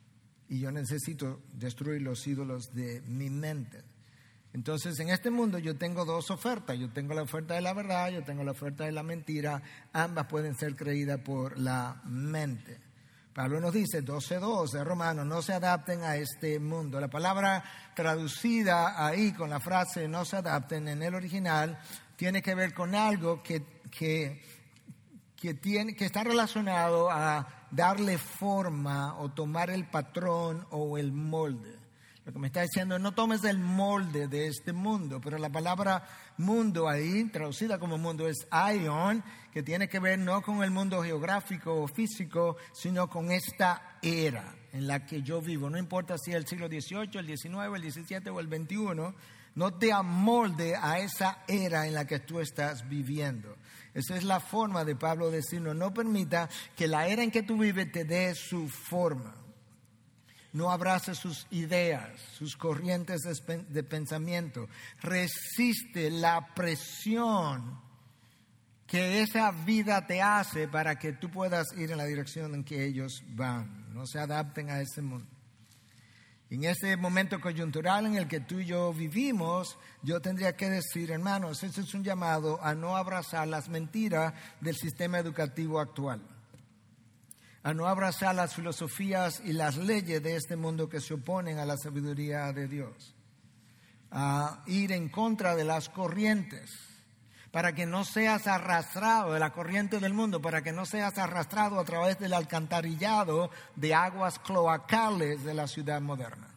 y yo necesito destruir los ídolos de mi mente. Entonces, en este mundo yo tengo dos ofertas. Yo tengo la oferta de la verdad, yo tengo la oferta de la mentira. Ambas pueden ser creídas por la mente. Pablo nos dice, 12:2 de Romanos, no se adapten a este mundo. La palabra traducida ahí con la frase no se adapten en el original tiene que ver con algo que está relacionado a darle forma o tomar el patrón o el molde. Lo que me está diciendo, no tomes el molde de este mundo, pero la palabra mundo ahí, traducida como mundo, es aion, que tiene que ver no con el mundo geográfico o físico, sino con esta era en la que yo vivo. No importa si es el siglo XVIII, el XIX, el XVII o el XXI, no te amolde a esa era en la que tú estás viviendo. Esa es la forma de Pablo decirnos, no permita que la era en que tú vives te dé su forma. No abrace sus ideas, sus corrientes de pensamiento. Resiste la presión que esa vida te hace para que tú puedas ir en la dirección en que ellos van. No se adapten a ese mundo. En ese momento coyuntural en el que tú y yo vivimos, yo tendría que decir, hermanos, ese es un llamado a no abrazar las mentiras del sistema educativo actual, a no abrazar las filosofías y las leyes de este mundo que se oponen a la sabiduría de Dios, a ir en contra de las corrientes, para que no seas arrastrado de la corriente del mundo, para que no seas arrastrado a través del alcantarillado de aguas cloacales de la ciudad moderna.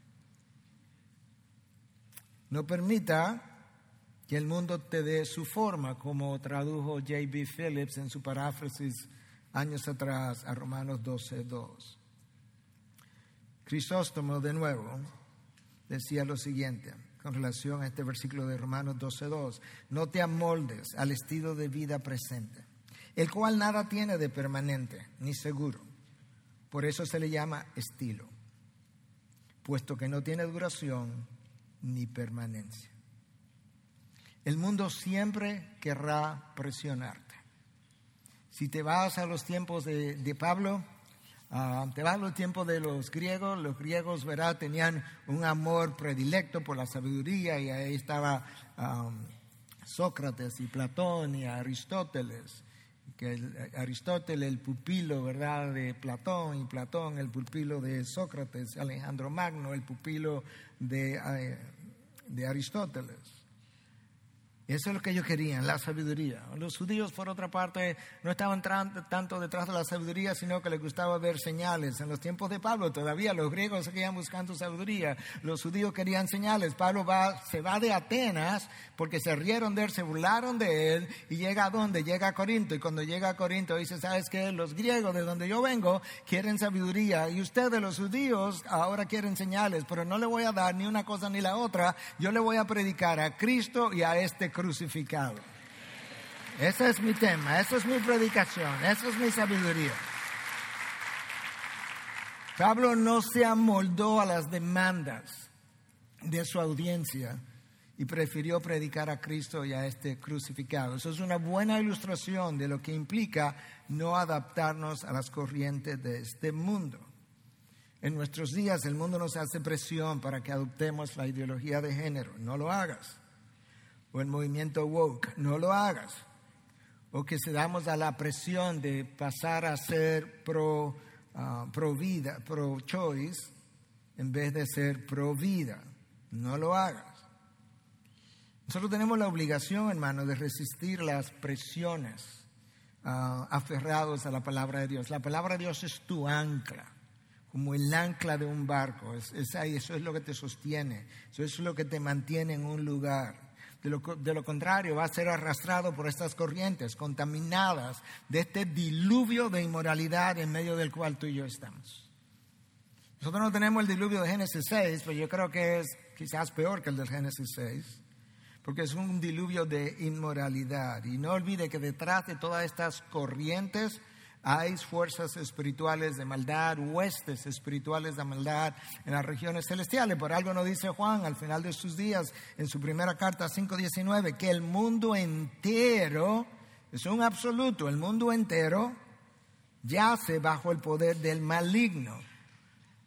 No permita que el mundo te dé su forma, como tradujo J.B. Phillips en su paráfrasis años atrás a Romanos 12:2. Crisóstomo, de nuevo, decía lo siguiente con relación a este versículo de Romanos 12:2. No te amoldes al estilo de vida presente, el cual nada tiene de permanente ni seguro. Por eso se le llama estilo, puesto que no tiene duración ni permanencia. El mundo siempre querrá presionarte. Si te vas a los tiempos de Pablo, te vas a los tiempos de los griegos, ¿verdad? Tenían un amor predilecto por la sabiduría y ahí estaba Sócrates y Platón y Aristóteles. Aristóteles, el pupilo, ¿verdad?, de Platón, y Platón, el pupilo de Sócrates, Alejandro Magno, el pupilo de Aristóteles. Eso es lo que ellos querían, la sabiduría. Los judíos, por otra parte, no estaban tanto detrás de la sabiduría, sino que les gustaba ver señales. En los tiempos de Pablo todavía los griegos seguían buscando sabiduría. Los judíos querían señales. Pablo se va de Atenas porque se rieron de él, se burlaron de él, y llega ¿a dónde? Llega a Corinto. Y cuando llega a Corinto dice, ¿sabes qué? Los griegos de donde yo vengo quieren sabiduría, y ustedes, los judíos, ahora quieren señales, pero no le voy a dar ni una cosa ni la otra. Yo le voy a predicar a Cristo y a este crucificado. Ese es mi tema, esa es mi predicación, esa es mi sabiduría. Pablo no se amoldó a las demandas de su audiencia y prefirió predicar a Cristo y a este crucificado. Eso es una buena ilustración de lo que implica no adaptarnos a las corrientes de este mundo. En nuestros días el mundo nos hace presión para que adoptemos la ideología de género. No lo hagas. O el movimiento woke, no lo hagas. O que cedamos a la presión de pasar a ser pro vida, pro choice, en vez de ser pro vida. No lo hagas. Nosotros tenemos la obligación, hermano, de resistir las presiones, aferrados a la palabra de Dios. La palabra de Dios es tu ancla, como el ancla de un barco. Es ahí, eso es lo que te sostiene, eso es lo que te mantiene en un lugar. De lo contrario, va a ser arrastrado por estas corrientes contaminadas de este diluvio de inmoralidad en medio del cual tú y yo estamos. Nosotros no tenemos el diluvio de Génesis 6, pero yo creo que es quizás peor que el del Génesis 6, porque es un diluvio de inmoralidad. Y no olvide que detrás de todas estas corrientes hay fuerzas espirituales de maldad, huestes espirituales de maldad en las regiones celestiales. Por algo nos dice Juan al final de sus días, en su primera carta 5:19, que el mundo entero, es un absoluto, el mundo entero yace bajo el poder del maligno.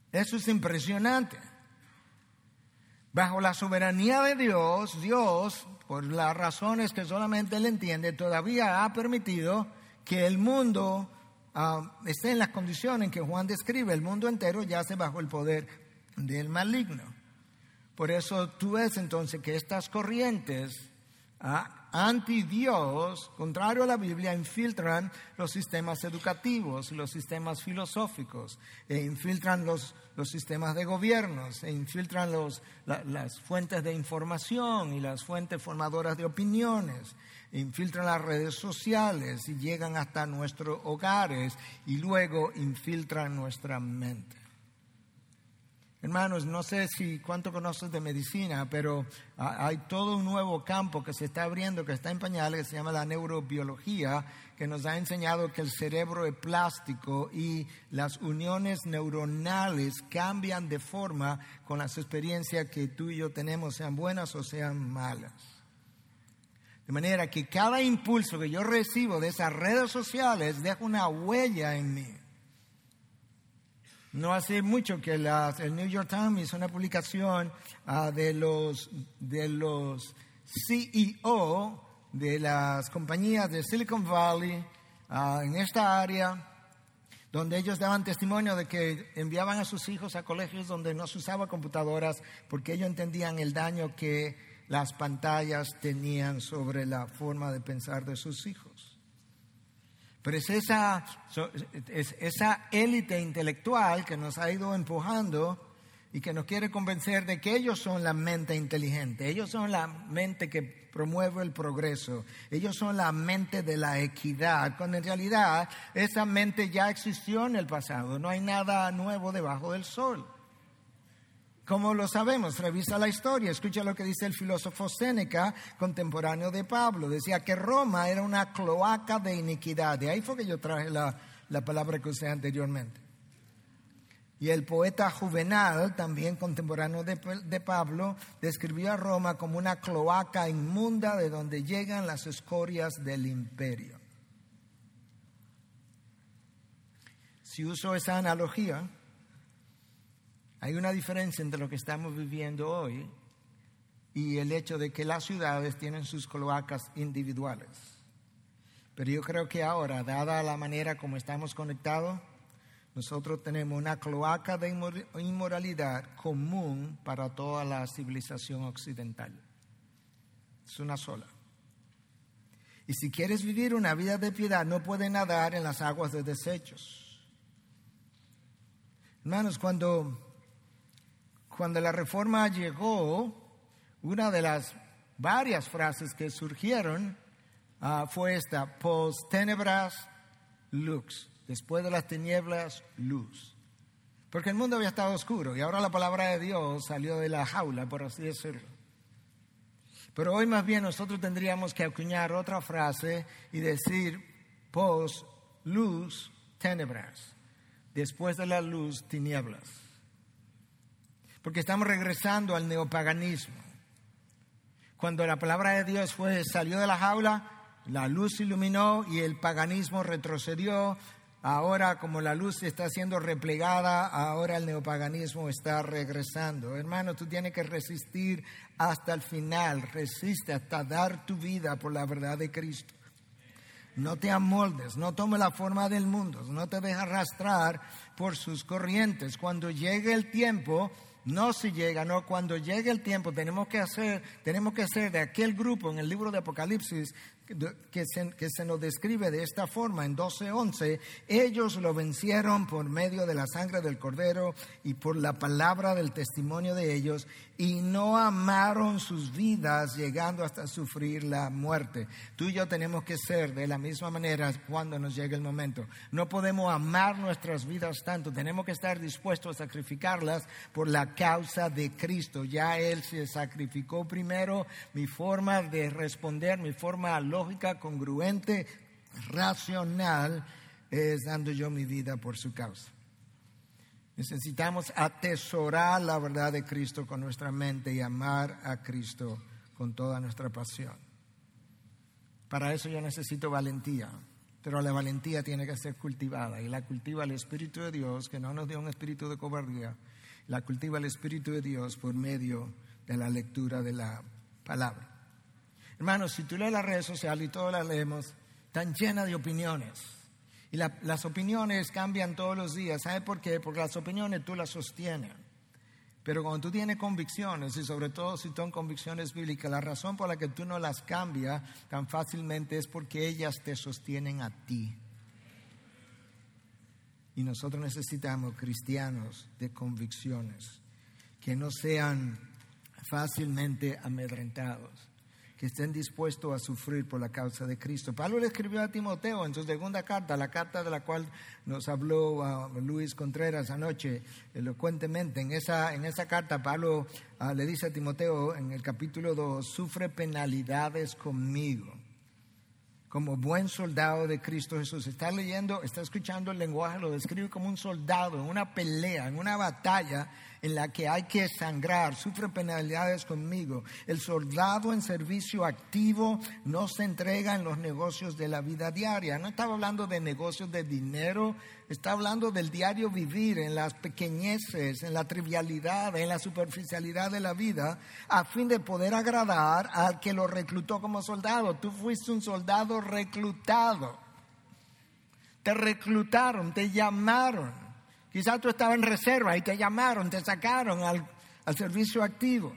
Eso es impresionante. Bajo la soberanía de Dios, Dios, por las razones que solamente Él entiende, todavía ha permitido que el mundo esté en las condiciones en que Juan describe. El mundo entero yace bajo el poder del maligno. Por eso tú ves entonces que estas corrientes anti Dios, contrario a la Biblia, infiltran los sistemas educativos, los sistemas filosóficos, infiltran los sistemas de gobiernos, infiltran las fuentes de información y las fuentes formadoras de opiniones, infiltran las redes sociales y llegan hasta nuestros hogares y luego infiltran nuestra mente. Hermanos, no sé cuánto conoces de medicina, pero hay todo un nuevo campo que se está abriendo, que está en pañales, que se llama la neurobiología, que nos ha enseñado que el cerebro es plástico y las uniones neuronales cambian de forma con las experiencias que tú y yo tenemos, sean buenas o sean malas. De manera que cada impulso que yo recibo de esas redes sociales deja una huella en mí. No hace mucho que el New York Times hizo una publicación de los CEO de las compañías de Silicon Valley en esta área, donde ellos daban testimonio de que enviaban a sus hijos a colegios donde no se usaban computadoras porque ellos entendían el daño que las pantallas tenían sobre la forma de pensar de sus hijos. Pero es esa élite intelectual que nos ha ido empujando y que nos quiere convencer de que ellos son la mente inteligente, ellos son la mente que promueve el progreso, ellos son la mente de la equidad, cuando en realidad esa mente ya existió en el pasado, no hay nada nuevo debajo del sol. ¿Cómo lo sabemos? Revisa la historia, escucha lo que dice el filósofo Séneca, contemporáneo de Pablo. Decía que Roma era una cloaca de iniquidad. De ahí fue que yo traje la palabra que usé anteriormente. Y el poeta Juvenal, también contemporáneo de Pablo, describió a Roma como una cloaca inmunda de donde llegan las escorias del imperio. Si uso esa analogía, hay una diferencia entre lo que estamos viviendo hoy y el hecho de que las ciudades tienen sus cloacas individuales. Pero yo creo que ahora, dada la manera como estamos conectados, nosotros tenemos una cloaca de inmoralidad común para toda la civilización occidental. Es una sola. Y si quieres vivir una vida de piedad, no puedes nadar en las aguas de desechos. Hermanos, cuando la Reforma llegó, una de las varias frases que surgieron fue esta: post tenebras lux, después de las tinieblas luz. Porque el mundo había estado oscuro y ahora la palabra de Dios salió de la jaula, por así decirlo. Pero hoy más bien nosotros tendríamos que acuñar otra frase y decir post luz tenebras, después de la luz tinieblas. Porque estamos regresando al neopaganismo. Cuando la palabra de Dios salió de la jaula, la luz iluminó y el paganismo retrocedió. Ahora, como la luz está siendo replegada, ahora el neopaganismo está regresando. Hermano, tú tienes que resistir hasta el final. Resiste hasta dar tu vida por la verdad de Cristo. No te amoldes, no tomes la forma del mundo, no te dejes arrastrar por sus corrientes. Cuando llegue el tiempo, no si llega, no, cuando llegue el tiempo tenemos que ser de aquel grupo en el libro de Apocalipsis que se nos describe de esta forma en 12:11. Ellos lo vencieron por medio de la sangre del Cordero y por la palabra del testimonio de ellos, y no amaron sus vidas llegando hasta sufrir la muerte. Tú y yo tenemos que ser de la misma manera cuando nos llegue el momento. No podemos amar nuestras vidas tanto, tenemos que estar dispuestos a sacrificarlas por la causa de Cristo. Ya Él se sacrificó primero. Mi forma de responder, mi forma lógica, congruente, racional, es dando yo mi vida por su causa. Necesitamos atesorar la verdad de Cristo con nuestra mente y amar a Cristo con toda nuestra pasión. Para eso yo necesito valentía. pero la valentía tiene que ser cultivada, y la cultiva el Espíritu de Dios, que no nos dio un espíritu de cobardía, la cultiva el Espíritu de Dios por medio de la lectura de la palabra. Hermanos, si tú lees las redes sociales y todos las leemos, están llenas de opiniones. Y las opiniones cambian todos los días. ¿Sabe por qué? Porque las opiniones tú las sostienes. Pero cuando tú tienes convicciones, y sobre todo si son convicciones bíblicas, la razón por la que tú no las cambias tan fácilmente es porque ellas te sostienen a ti. Y nosotros necesitamos cristianos de convicciones, que no sean fácilmente amedrentados, que estén dispuestos a sufrir por la causa de Cristo. Pablo le escribió a Timoteo en su segunda carta, la carta de la cual nos habló Luis Contreras anoche elocuentemente. En esa carta Pablo le dice a Timoteo en el capítulo 2, sufre penalidades conmigo, como buen soldado de Cristo Jesús. Está leyendo, está escuchando el lenguaje, lo describe como un soldado en una pelea, en una batalla en la que hay que sangrar. Sufre penalidades conmigo. El soldado en servicio activo no se entrega en los negocios de la vida diaria. No estaba hablando de negocios de dinero, está hablando del diario vivir, en las pequeñeces, en la trivialidad, en la superficialidad de la vida, a fin de poder agradar al que lo reclutó como soldado. Tú fuiste un soldado reclutado. Te reclutaron, te llamaron. Quizás tú estabas en reserva y te llamaron, te sacaron al servicio activo.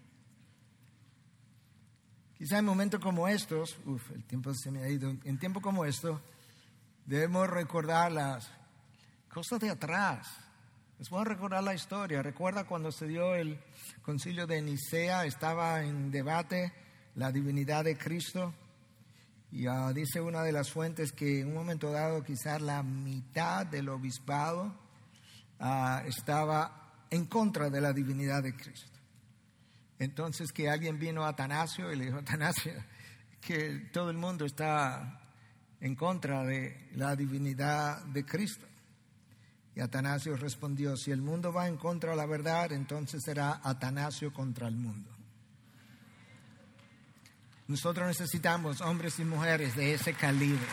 Quizás en momentos como estos, el tiempo se me ha ido, en tiempos como estos, debemos recordar las cosas de atrás. Les voy a recordar la historia. Recuerda cuando se dio el concilio de Nicea, estaba en debate la divinidad de Cristo. Y dice una de las fuentes que en un momento dado quizás la mitad del obispado estaba en contra de la divinidad de Cristo. Entonces que alguien vino a Atanasio y le dijo: Atanasio, que todo el mundo está en contra de la divinidad de Cristo. Y Atanasio respondió: si el mundo va en contra de la verdad, entonces será Atanasio contra el mundo. Nosotros necesitamos hombres y mujeres de ese calibre.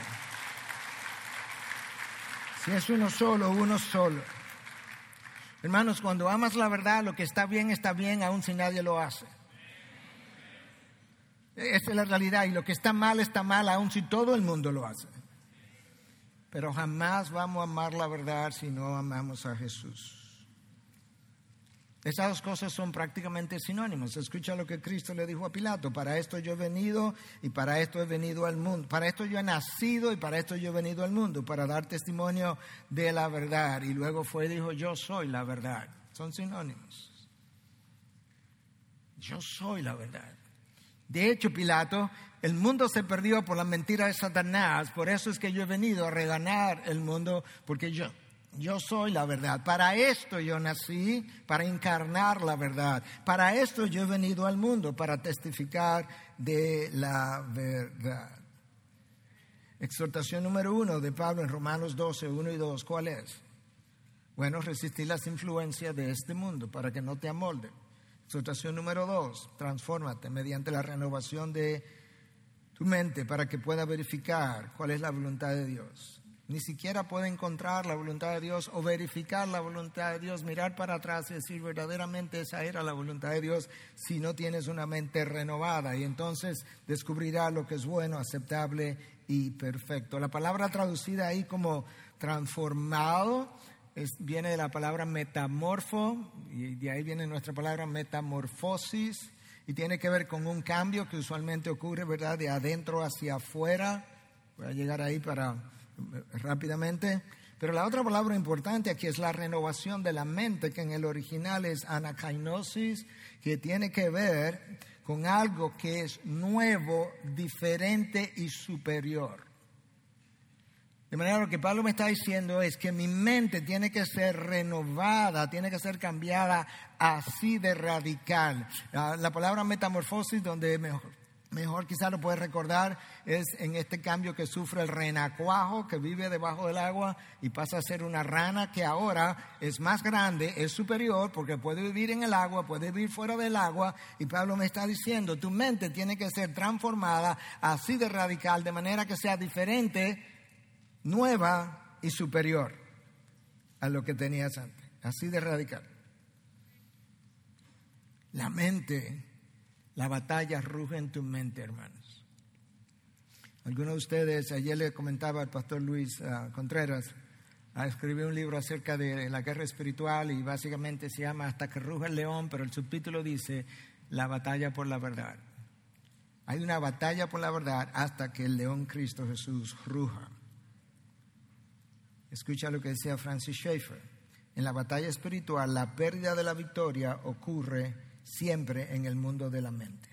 Si es uno solo, uno solo. Hermanos, cuando amas la verdad, lo que está bien, aun si nadie lo hace. Esa es la realidad. Y lo que está mal, aun si todo el mundo lo hace. Pero jamás vamos a amar la verdad si no amamos a Jesús. Esas dos cosas son prácticamente sinónimos. Escucha lo que Cristo le dijo a Pilato: para esto yo he venido y para esto he venido al mundo. Para esto yo he nacido y para esto yo he venido al mundo, para dar testimonio de la verdad. Y luego fue y dijo: yo soy la verdad. Son sinónimos. Yo soy la verdad. De hecho, Pilato, el mundo se perdió por la mentira de Satanás. Por eso es que yo he venido a reganar el mundo, porque yo soy la verdad. Para esto yo nací, para encarnar la verdad. Para esto yo he venido al mundo, para testificar de la verdad. Exhortación número 1 de Pablo en Romanos 12, 1 y 2. ¿Cuál es? Bueno, resistir las influencias de este mundo para que no te amolden. Exhortación número 2, transfórmate mediante la renovación de tu mente para que puedas verificar cuál es la voluntad de Dios. Ni siquiera puede encontrar la voluntad de Dios o verificar la voluntad de Dios, mirar para atrás y decir verdaderamente esa era la voluntad de Dios, si no tienes una mente renovada. Y entonces descubrirás lo que es bueno, aceptable y perfecto. La palabra traducida ahí como transformado viene de la palabra metamorfo, y de ahí viene nuestra palabra metamorfosis, y tiene que ver con un cambio que usualmente ocurre, ¿verdad?, de adentro hacia afuera. Voy a llegar ahí rápidamente. Pero la otra palabra importante aquí es la renovación de la mente, que en el original es anakainosis, que tiene que ver con algo que es nuevo, diferente y superior. De manera, lo que Pablo me está diciendo es que mi mente tiene que ser renovada, tiene que ser cambiada así de radical. La palabra metamorfosis, donde mejor quizás lo puedes recordar, es en este cambio que sufre el renacuajo, que vive debajo del agua y pasa a ser una rana que ahora es más grande, es superior, porque puede vivir en el agua, puede vivir fuera del agua. Y Pablo me está diciendo: tu mente tiene que ser transformada así de radical, de manera que sea diferente nueva y superior a lo que tenías antes. Así de radical. La mente, la batalla ruge en tu mente, hermanos. Algunos de ustedes, ayer le comentaba al pastor Luis Contreras, escribió un libro acerca de la guerra espiritual y básicamente se llama Hasta que ruja el león, pero el subtítulo dice La batalla por la verdad. Hay una batalla por la verdad hasta que el león Cristo Jesús ruja. Escucha lo que decía Francis Schaeffer. En la batalla espiritual, la pérdida de la victoria ocurre siempre en el mundo de la mente.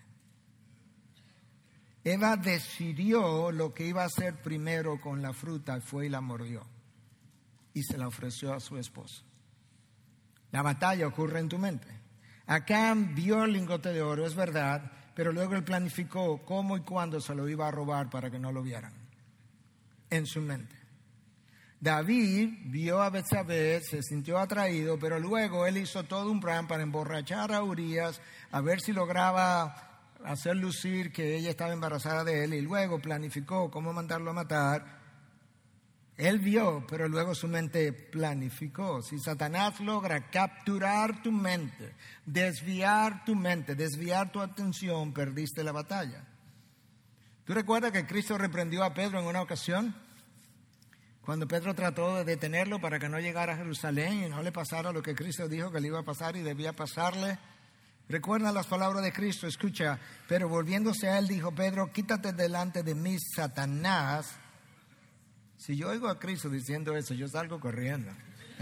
Eva decidió lo que iba a hacer primero con la fruta, fue y la mordió. Y se la ofreció a su esposo. La batalla ocurre en tu mente. Acán vio el lingote de oro, es verdad, pero luego él planificó cómo y cuándo se lo iba a robar para que no lo vieran. En su mente. David vio a Betsabé, se sintió atraído, pero luego él hizo todo un plan para emborrachar a Urías, a ver si lograba hacer lucir que ella estaba embarazada de él, y luego planificó cómo mandarlo a matar. Él vio, pero luego su mente planificó. Si Satanás logra capturar tu mente, desviar tu atención, perdiste la batalla. ¿Tú recuerdas que Cristo reprendió a Pedro en una ocasión? Cuando Pedro trató de detenerlo para que no llegara a Jerusalén y no le pasara lo que Cristo dijo que le iba a pasar y debía pasarle. Recuerda las palabras de Cristo, escucha. Pero volviéndose a él dijo, Pedro, quítate delante de mí, Satanás. Si yo oigo a Cristo diciendo eso, yo salgo corriendo.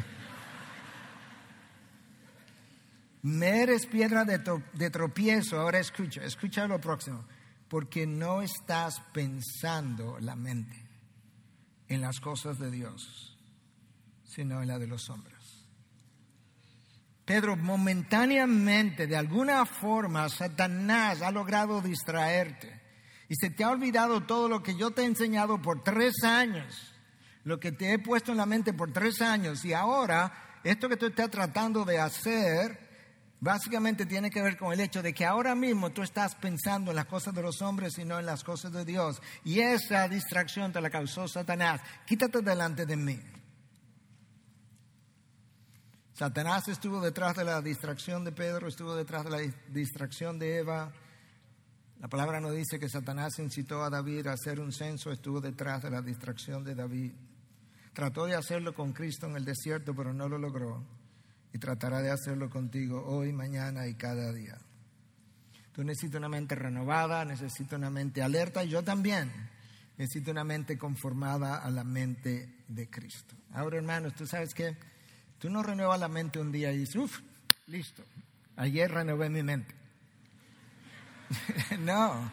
Me eres piedra de tropiezo. Ahora escucha lo próximo. Porque no estás pensando la mente en las cosas de Dios, sino en la de los hombres. Pedro, momentáneamente, de alguna forma, Satanás ha logrado distraerte. Y se te ha olvidado todo lo que yo te he enseñado por 3 años. Lo que te he puesto en la mente por 3 años. Y ahora, esto que tú estás tratando de hacer, básicamente tiene que ver con el hecho de que ahora mismo tú estás pensando en las cosas de los hombres y no en las cosas de Dios. Y esa distracción te la causó Satanás. Quítate delante de mí. Satanás estuvo detrás de la distracción de Pedro, estuvo detrás de la distracción de Eva. La palabra nos dice que Satanás incitó a David a hacer un censo, estuvo detrás de la distracción de David. Trató de hacerlo con Cristo en el desierto, pero no lo logró. Y tratará de hacerlo contigo hoy, mañana y cada día. Tú necesitas una mente renovada, necesitas una mente alerta, y yo también necesito una mente conformada a la mente de Cristo. Ahora, hermanos, tú sabes que tú no renuevas la mente un día y dices, listo, ayer renové mi mente. No,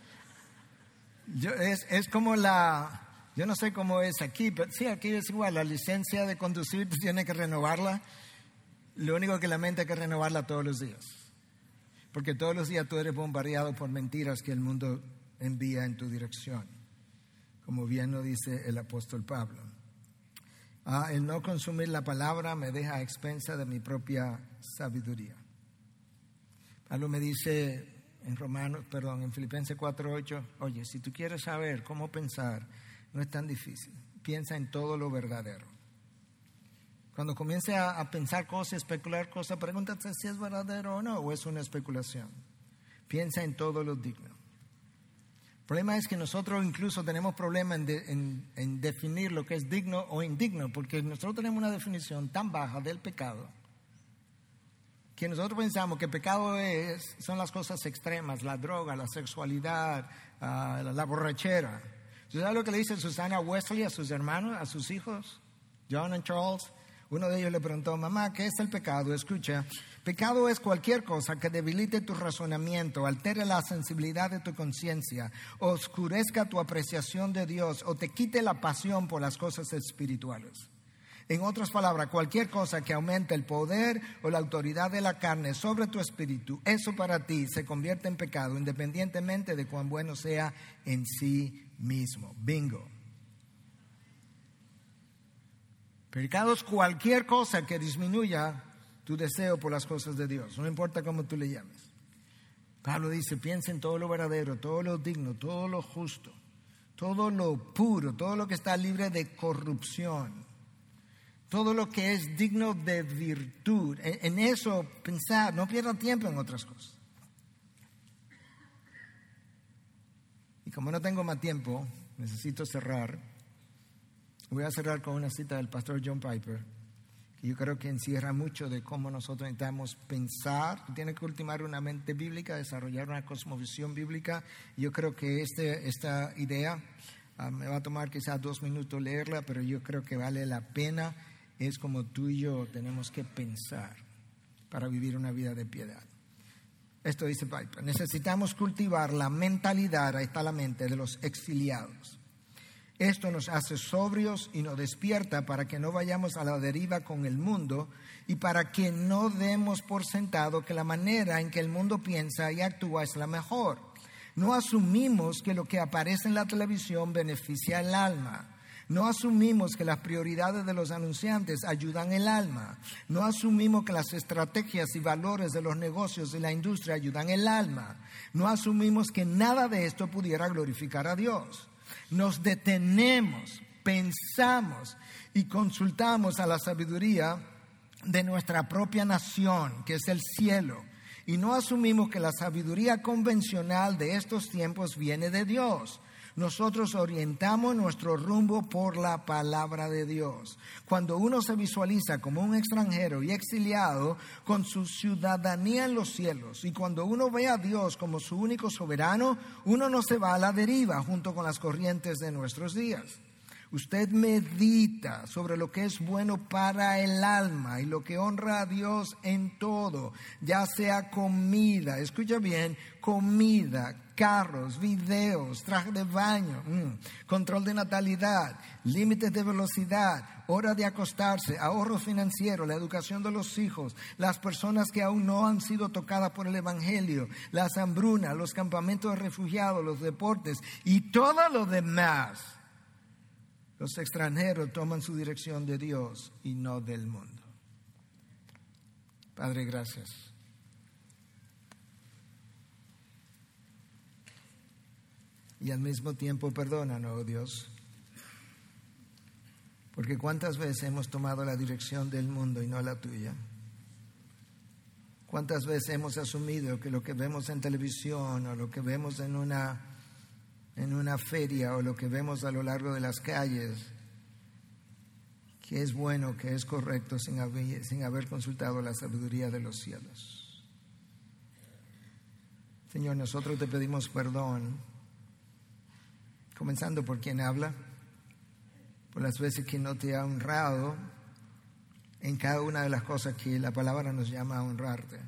es como yo no sé cómo es aquí, pero sí, aquí es igual, la licencia de conducir tú tienes que renovarla, lo único que la mente hay que renovarla todos los días, porque todos los días tú eres bombardeado por mentiras que el mundo envía en tu dirección, como bien lo dice el apóstol Pablo. El no consumir la palabra me deja a expensa de mi propia sabiduría. Pablo me dice en Filipenses 4:8, oye, si tú quieres saber cómo pensar, no es tan difícil. Piensa en todo lo verdadero. Cuando comiences a pensar cosas, especular cosas, pregúntate si es verdadero o no, o es una especulación. Piensa en todo lo digno. El problema es que nosotros incluso tenemos problemas en definir lo que es digno o indigno, porque nosotros tenemos una definición tan baja del pecado que nosotros pensamos que pecado son las cosas extremas, la droga, la sexualidad, la borrachera. ¿Sabes lo que le dice Susana Wesley a sus hermanos, a sus hijos, John y Charles? Uno de ellos le preguntó, mamá, ¿qué es el pecado? Escucha, pecado es cualquier cosa que debilite tu razonamiento, altere la sensibilidad de tu conciencia, oscurezca tu apreciación de Dios o te quite la pasión por las cosas espirituales. En otras palabras, cualquier cosa que aumente el poder o la autoridad de la carne sobre tu espíritu, eso para ti se convierte en pecado, independientemente de cuán bueno sea en sí mismo. Bingo. Pecado es cualquier cosa que disminuya tu deseo por las cosas de Dios, no importa cómo tú le llames. Pablo dice, piensa en todo lo verdadero, todo lo digno, todo lo justo, todo lo puro, todo lo que está libre de corrupción, todo lo que es digno de virtud. En eso pensar, no pierdan tiempo en otras cosas. Y como no tengo más tiempo, necesito cerrar. Voy a cerrar con una cita del pastor John Piper, que yo creo que encierra mucho de cómo nosotros necesitamos pensar. Tiene que cultivar una mente bíblica, desarrollar una cosmovisión bíblica. Yo creo que esta idea me va a tomar quizás 2 minutos leerla, pero yo creo que vale la pena. Es como tú y yo tenemos que pensar para vivir una vida de piedad. Esto dice Piper: necesitamos cultivar la mentalidad, ahí está la mente, de los exiliados. Esto nos hace sobrios y nos despierta para que no vayamos a la deriva con el mundo y para que no demos por sentado que la manera en que el mundo piensa y actúa es la mejor. No asumimos que lo que aparece en la televisión beneficia al alma. No asumimos que las prioridades de los anunciantes ayudan el alma. No asumimos que las estrategias y valores de los negocios y la industria ayudan el alma. No asumimos que nada de esto pudiera glorificar a Dios. Nos detenemos, pensamos y consultamos a la sabiduría de nuestra propia nación, que es el cielo. Y no asumimos que la sabiduría convencional de estos tiempos viene de Dios. Nosotros orientamos nuestro rumbo por la palabra de Dios. Cuando uno se visualiza como un extranjero y exiliado con su ciudadanía en los cielos, y cuando uno ve a Dios como su único soberano, uno no se va a la deriva junto con las corrientes de nuestros días. Usted medita sobre lo que es bueno para el alma y lo que honra a Dios en todo, ya sea comida, escucha bien, comida, carros, videos, traje de baño, control de natalidad, límites de velocidad, hora de acostarse, ahorro financiero, la educación de los hijos, las personas que aún no han sido tocadas por el evangelio, las hambrunas, los campamentos de refugiados, los deportes y todo lo demás. Los extranjeros toman su dirección de Dios y no del mundo. Padre, gracias. Y al mismo tiempo perdónanos, oh Dios, porque cuántas veces hemos tomado la dirección del mundo y no la tuya. Cuántas veces hemos asumido que lo que vemos en televisión o lo que vemos en una feria o lo que vemos a lo largo de las calles, que es bueno, que es correcto, sin haber consultado la sabiduría de los cielos. Señor, nosotros te pedimos perdón, comenzando por quien habla, por las veces que no te ha honrado en cada una de las cosas que la palabra nos llama a honrarte.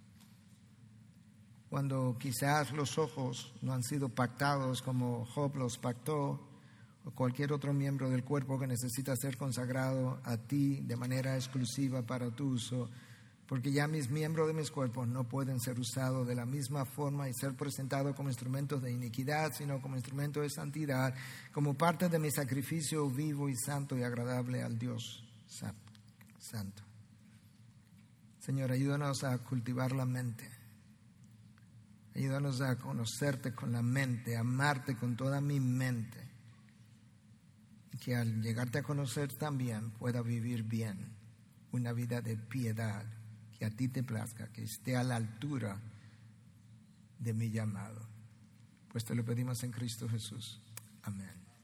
Cuando quizás los ojos no han sido pactados como Job los pactó, o cualquier otro miembro del cuerpo que necesita ser consagrado a ti de manera exclusiva para tu uso, porque ya mis miembros de mis cuerpos no pueden ser usados de la misma forma y ser presentados como instrumentos de iniquidad, sino como instrumentos de santidad, como parte de mi sacrificio vivo y santo y agradable al Dios santo. Señor, ayúdanos a cultivar la mente. Ayúdanos a conocerte con la mente, a amarte con toda mi mente. Y que al llegarte a conocer también pueda vivir bien una vida de piedad, que a ti te plazca, que esté a la altura de mi llamado. Pues te lo pedimos en Cristo Jesús. Amén.